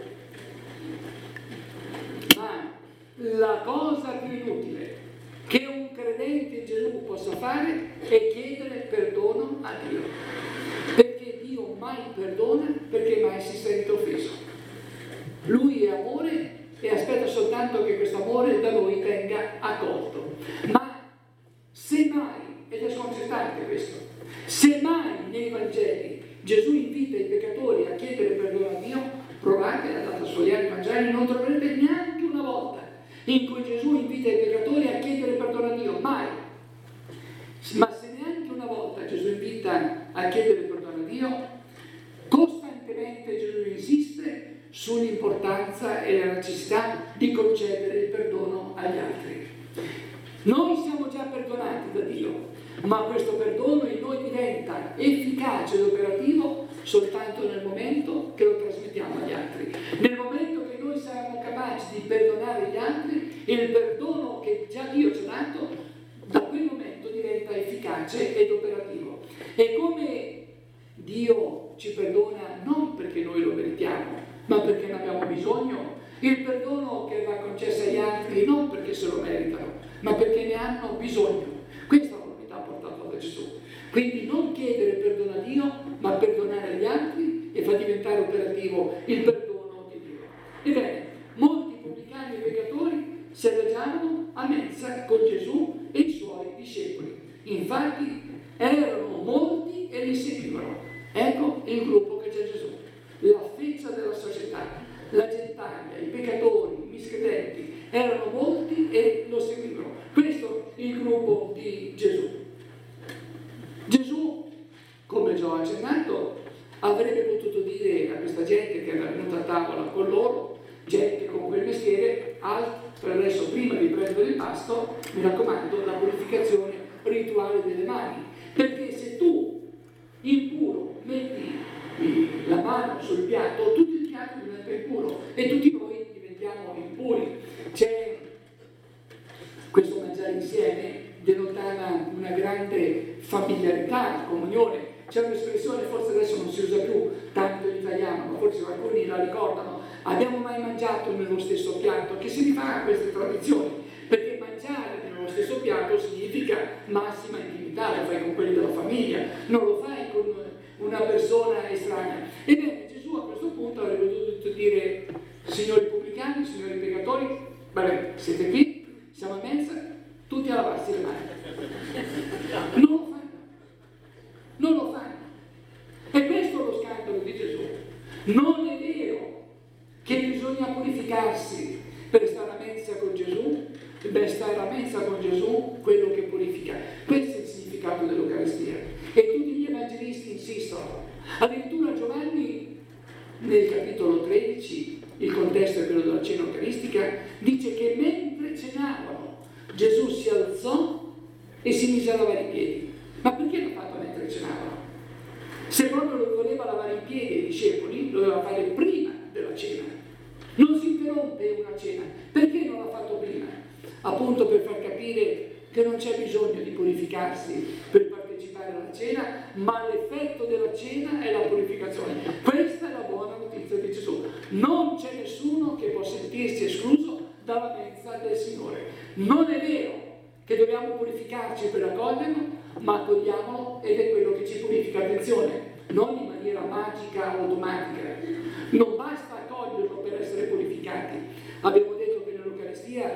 ma la cosa più inutile che un credente in Gesù possa fare è chiedere perdono a Dio, perché Dio mai perdona, perché mai si sente offeso. Lui è amore e aspetta soltanto che questo amore da noi venga accolto. Ma se mai, ed è sconcertante questo, se mai nei Vangeli Gesù invita i peccatori a chiedere perdono a Dio, provate, andate a sfogliare i Vangeli, non troverete neanche una volta in cui Gesù invita i peccatori a chiedere perdono a Dio, mai. Ma se neanche una volta Gesù invita a chiedere perdono a Dio, costantemente Gesù insiste sull'importanza e la necessità di concedere il perdono agli altri. Noi siamo già perdonati da Dio, ma questo perdono in noi diventa efficace ed operativo soltanto nel momento che lo trasmettiamo agli altri. Nel momento che noi siamo capaci di perdonare gli altri, il perdono che già Dio ci ha dato, da quel momento diventa efficace ed operativo. E come Dio ci perdona non perché noi lo meritiamo, ma perché ne abbiamo bisogno, il perdono che va concesso agli altri non perché se lo meritano, ma perché ne hanno bisogno. Questa è la novità portata da Gesù. Quindi non chiedere perdono a Dio, ma perdonare agli altri, e fa diventare operativo il perdono di Dio. Ebbene, molti pubblicani e peccatori si adagiavano a mensa con Gesù e i suoi discepoli. Infatti erano molti e li seguivano. Ecco il gruppo che c'è Gesù, la feccia della società, la gentaglia, i peccatori, i miscredenti, erano molti e lo seguivano. Questo è il gruppo di Gesù. Gesù, come già ho accennato, avrebbe potuto dire a questa gente che era venuta a tavola con loro, gente con quel mestiere, per adesso prima di prendere il pasto, mi raccomando, la purificazione rituale delle mani. Perché se tu, impuro, metti la mano sul piatto, tutto il piatto diventa impuro e tutti noi diventiamo impuri. C'è questo mangiare insieme denotava una grande familiarità, comunione. C'è un'espressione, forse adesso non si usa più tanto in italiano, ma forse alcuni la ricordano: abbiamo mai mangiato nello stesso piatto? Che si rifà a queste tradizioni, perché mangiare nello stesso piatto significa massima intimità, lo fai con quelli della famiglia, non lo fai con una persona estranea. Ebbene, Gesù a questo punto avrebbe dovuto dire: signori pubblicani, signori peccatori, vabbè, siete qui, siamo a mensa, tutti a lavarsi le mani. Non lo fanno. Non lo fanno. E questo è lo scandalo di Gesù. Non è vero che bisogna purificarsi per stare a mensa con Gesù, per stare a mensa con Gesù quello che purifica. Questo è il significato dell'Eucaristia. E tutti gli evangelisti insistono. Addirittura Giovanni, nel capitolo 13, il contesto è quello della cena eucaristica, dice che mentre cenavano Gesù si alzò e si mise a lavare i piedi. Ma perché l'ha fatto mentre cenavano? Se proprio lo voleva lavare i piedi ai discepoli, lo doveva fare prima della cena. Non si interrompe una cena. Perché non l'ha fatto prima? Appunto per far capire che non c'è bisogno di purificarsi per partecipare alla cena, ma l'effetto della cena è la purificazione. Questa è la buona notizia di Gesù. Non c'è nessuno che può sentirsi escluso dalla mensa del Signore. Non è vero che dobbiamo purificarci per accoglierlo, ma accogliamolo ed è quello che ci purifica. Attenzione, non in maniera magica o automatica. Non basta accoglierlo per essere purificati. Abbiamo detto che nell'Eucaristia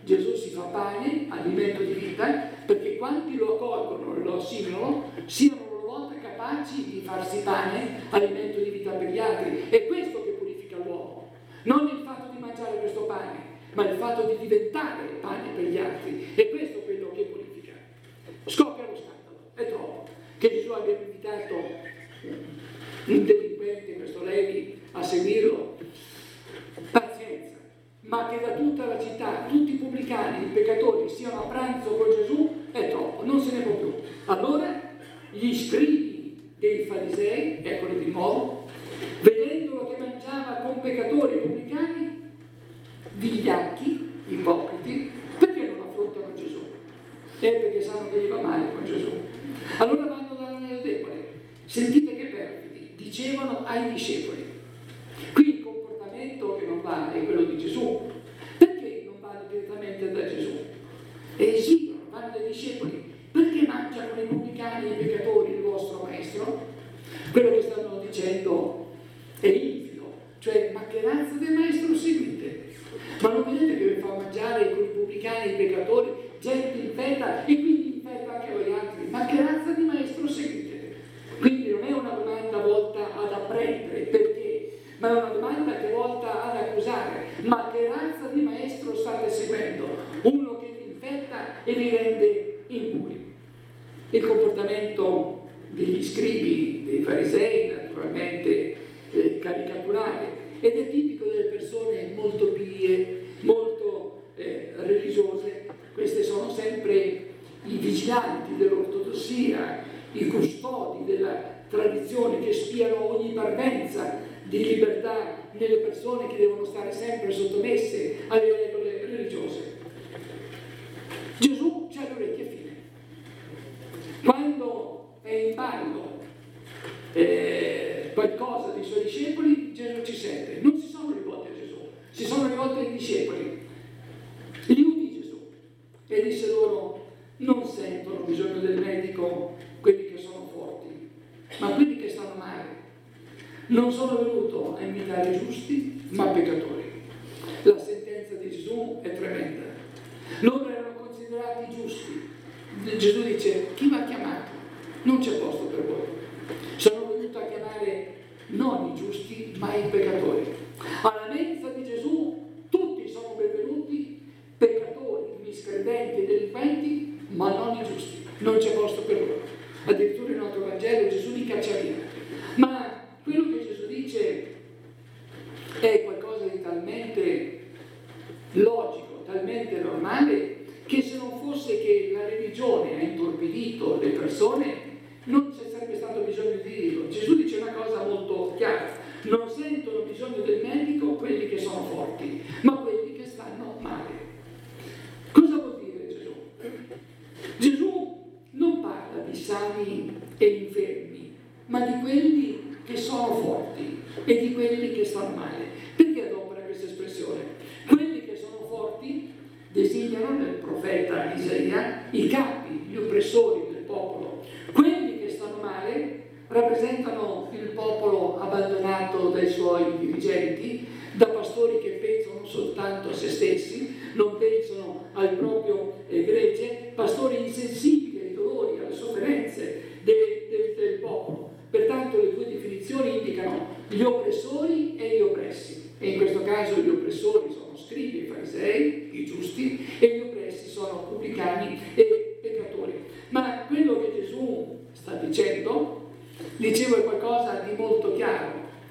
Gesù si fa pane, alimento di vita, perché quanti lo accolgono e lo assimilano siano a loro volta capaci di farsi pane, alimento di vita per gli altri. È questo che purifica l'uomo, non il fatto di mangiare questo pane, ma il fatto di diventare pane per gli altri. È questo quello che purifica. Scoppia lo scandalo, è troppo che Gesù abbia invitato un delinquente, questo Levi, a seguirlo. Pazienza, ma che da tutta la città, tutti i pubblicani, i peccatori siano a pranzo con Gesù, è troppo, non se ne può più. Allora gli scribi dei farisei, eccoli di nuovo, vedendolo che mangiava con peccatori e pubblicani, vigliacchi, ipocriti, perché non affrontano Gesù? Perché sanno che gli va male con Gesù. Allora vanno dal debole. Sentite che perfidi, dicevano ai discepoli. Qui il comportamento che non va è quello di Gesù. Perché non vanno direttamente da Gesù? E esigono, vanno dai discepoli. Perché mangia con i pubblicani e i peccatori il vostro maestro? Quello che stanno dicendo è infido, cioè ma che razza di maestro seguite? Ma non vedete che vi fa mangiare con i pubblicani e i peccatori, gente infetta e quindi infetta anche voi altri? Ma che razza di maestro seguite? Quindi non è una domanda volta ad apprendere perché, ma è una domanda che è volta ad accusare. Ma che razza di maestro state seguendo? Uno che vi infetta e vi rende impuri. Il comportamento degli scribi, dei farisei, naturalmente caricaturale, ed è tipico delle persone molto pie, molto religiose. Queste sono sempre i vigilanti dell'ortodossia, i custodi della tradizione che spiano ogni parvenza di libertà nelle persone che devono stare sempre sottomesse alle regole religiose. Gesù c'ha le orecchie fine. Quando è in ballo qualcosa dei suoi discepoli, Gesù ci sente. Non si sono rivolti a Gesù, si sono rivolti ai discepoli. Gli udì Gesù e disse loro: non sentono bisogno del medico quelli che sono forti, ma quelli che stanno male. Non sono venuto a invitare i giusti, ma peccatori. La sentenza di Gesù è tremenda. Loro erano considerati giusti. Gesù dice: chi mi ha chiamato? Non c'è posto per voi. Sono venuto a chiamare non i giusti, ma i peccatori. Alla mensa di Gesù tutti sono benvenuti, peccatori, miscredenti e delinquenti, ma non i giusti. Non c'è posto per loro. Addirittura in un altro Vangelo Gesù li caccia via. Ma quello che Gesù dice è qualcosa di talmente logico, talmente normale, che se non fosse che la religione ha intorpidito le persone, non ci sarebbe stato bisogno di dirlo. Gesù dice una cosa molto chiara: non sentono bisogno del medico quelli che sono forti, ma quelli che stanno male. Cosa vuol dire Gesù? Gesù non parla di sani e infermi, ma di quelli che sono forti e di quelli che stanno male. Perché adopera questa espressione? Quelli che sono forti designano nel profeta Isaia i capi, gli oppressori del popolo. Quelli che stanno male rappresentano il popolo abbandonato dai suoi dirigenti, da pastori che pensano soltanto a se stessi, non pensano al proprio gregge, pastori insensibili ai dolori, alle sofferenze del popolo. Pertanto le due definizioni indicano gli oppressori e gli oppressi, e in questo caso gli oppressori sono scribi e farisei, i giusti, e gli oppressi sono pubblicani e peccatori. Ma quello che Gesù sta dicendo, dicevo, è qualcosa di molto chiaro.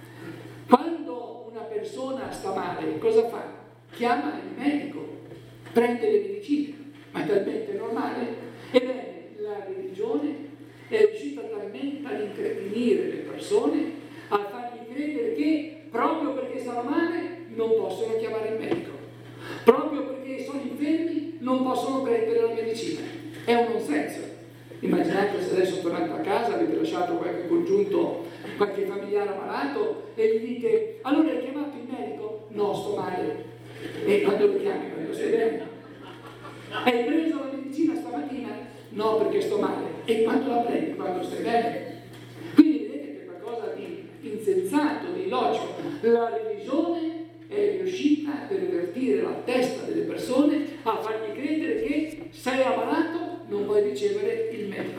Quando una persona sta male, cosa fa? Chiama il medico, prende le medicine, ma è talmente normale. Ebbene, la religione è riuscita talmente ad incretinire le persone, a fargli credere che proprio perché stanno male non possono chiamare il medico, proprio perché sono infermi non possono prendere la medicina. È un non senso. Immaginate se adesso tornando a casa avete lasciato qualche congiunto, qualche familiare ammalato e gli dite: allora hai chiamato il medico? No, sto male. E quando lo chiami? Quando stai bene? Hai preso la medicina stamattina? No, perché sto male. E quando la prendi? Quando stai bene. Quindi vedete che è qualcosa di insensato, di illogico. La religione è riuscita a pervertire la testa delle persone a fargli credere che sei ammalato, non puoi ricevere il medico.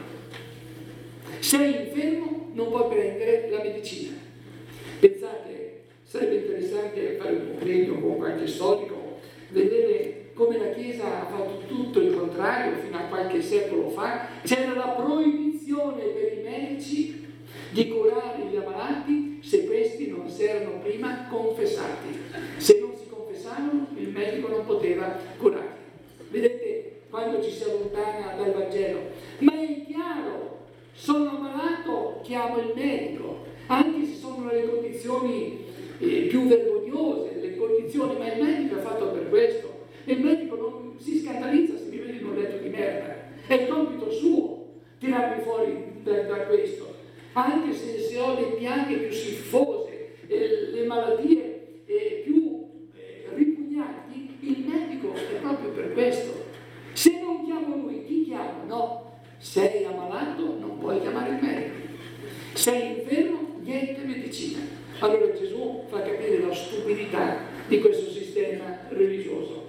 Sei infermo, non puoi prendere la medicina. Pensate, sarebbe interessante fare un convegno con qualche storico, vedere come la Chiesa ha fatto tutto il contrario fino a qualche secolo fa. C'era la proibizione per i medici di curare gli ammalati se questi non si erano prima confessati. Se non si confessavano, il medico non poteva curarli. Vedete quando ci si allontana dal Vangelo? Ma è chiaro, sono ammalato, chiamo il medico, anche se sono nelle condizioni più vergognose, le condizioni, ma il medico è fatto per questo. E il medico non si scandalizza se mi vede in un letto di merda, è il compito suo tirarmi fuori da questo. Anche se ho le piaghe più siffose, le malattie più ripugnanti, il medico è proprio per questo. Se non chiamo lui, chi chiamo? No, sei ammalato, non puoi chiamare il medico. Sei infermo, niente medicina. Allora Gesù fa capire la stupidità di questo sistema religioso,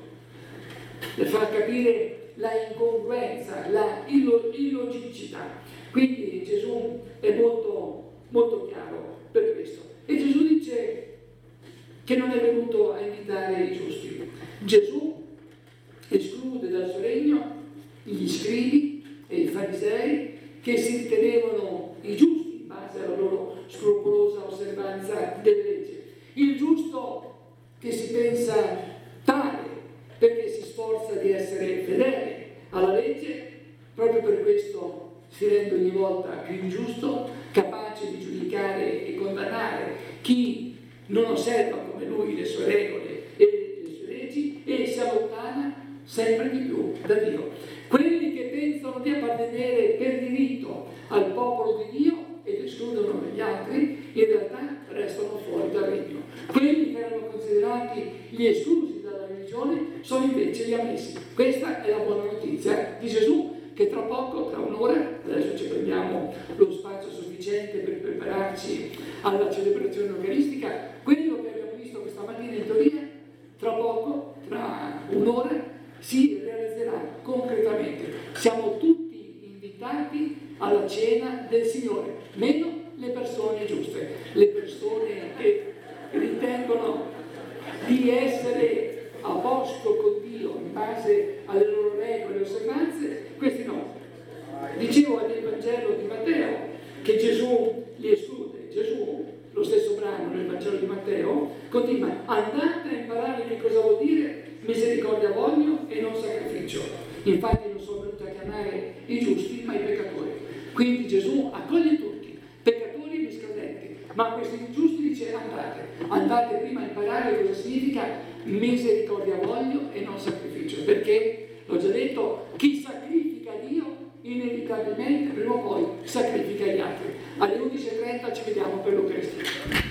fa capire la incongruenza, la illogicità. Quindi Gesù è molto, molto chiaro per questo. E Gesù dice che non è venuto a invitare i giusti. Gesù esclude dal suo regno gli scribi e i farisei che si ritenevano i giusti in base alla loro scrupolosa osservanza delle leggi. Il giusto che si pensa tale perché si sforza di essere fedele alla legge, proprio per questo si rende ogni volta più ingiusto, capace di giudicare e condannare chi non osserva come lui le sue regole e le sue leggi e si allontana sempre di più da Dio. Quelli che pensano di appartenere per diritto al popolo di Dio ed escludono gli altri, in realtà restano fuori dal regno. Quelli che erano considerati gli esclusi dalla religione sono invece gli ammessi. Questa è la buona notizia di Gesù, che tra poco, tra un'ora, adesso ci prendiamo lo spazio sufficiente per prepararci alla celebrazione eucaristica, quello che abbiamo visto questa mattina in teoria, tra poco, tra un'ora, si realizzerà concretamente. Siamo tutti invitati alla cena del Signore, meno le persone giuste, le persone che ritengono di essere a posto con Dio in base alle loro regole e osservanze, questi no. Dicevo nel Vangelo di Matteo che Gesù li esclude. Gesù, lo stesso brano nel Vangelo di Matteo, continua: andate a imparare che cosa vuol dire misericordia voglio e non sacrificio. Infatti non sono venuto a chiamare i giusti ma i peccatori. Quindi Gesù accoglie tutti, peccatori e miscredenti, ma a questi giusti dice andate prima a imparare cosa significa misericordia voglio e non sacrificio, perché, l'ho già detto, chi sacrifica Dio inevitabilmente prima o poi sacrifica gli altri. Alle 11:30 ci vediamo per l'Eucaristia.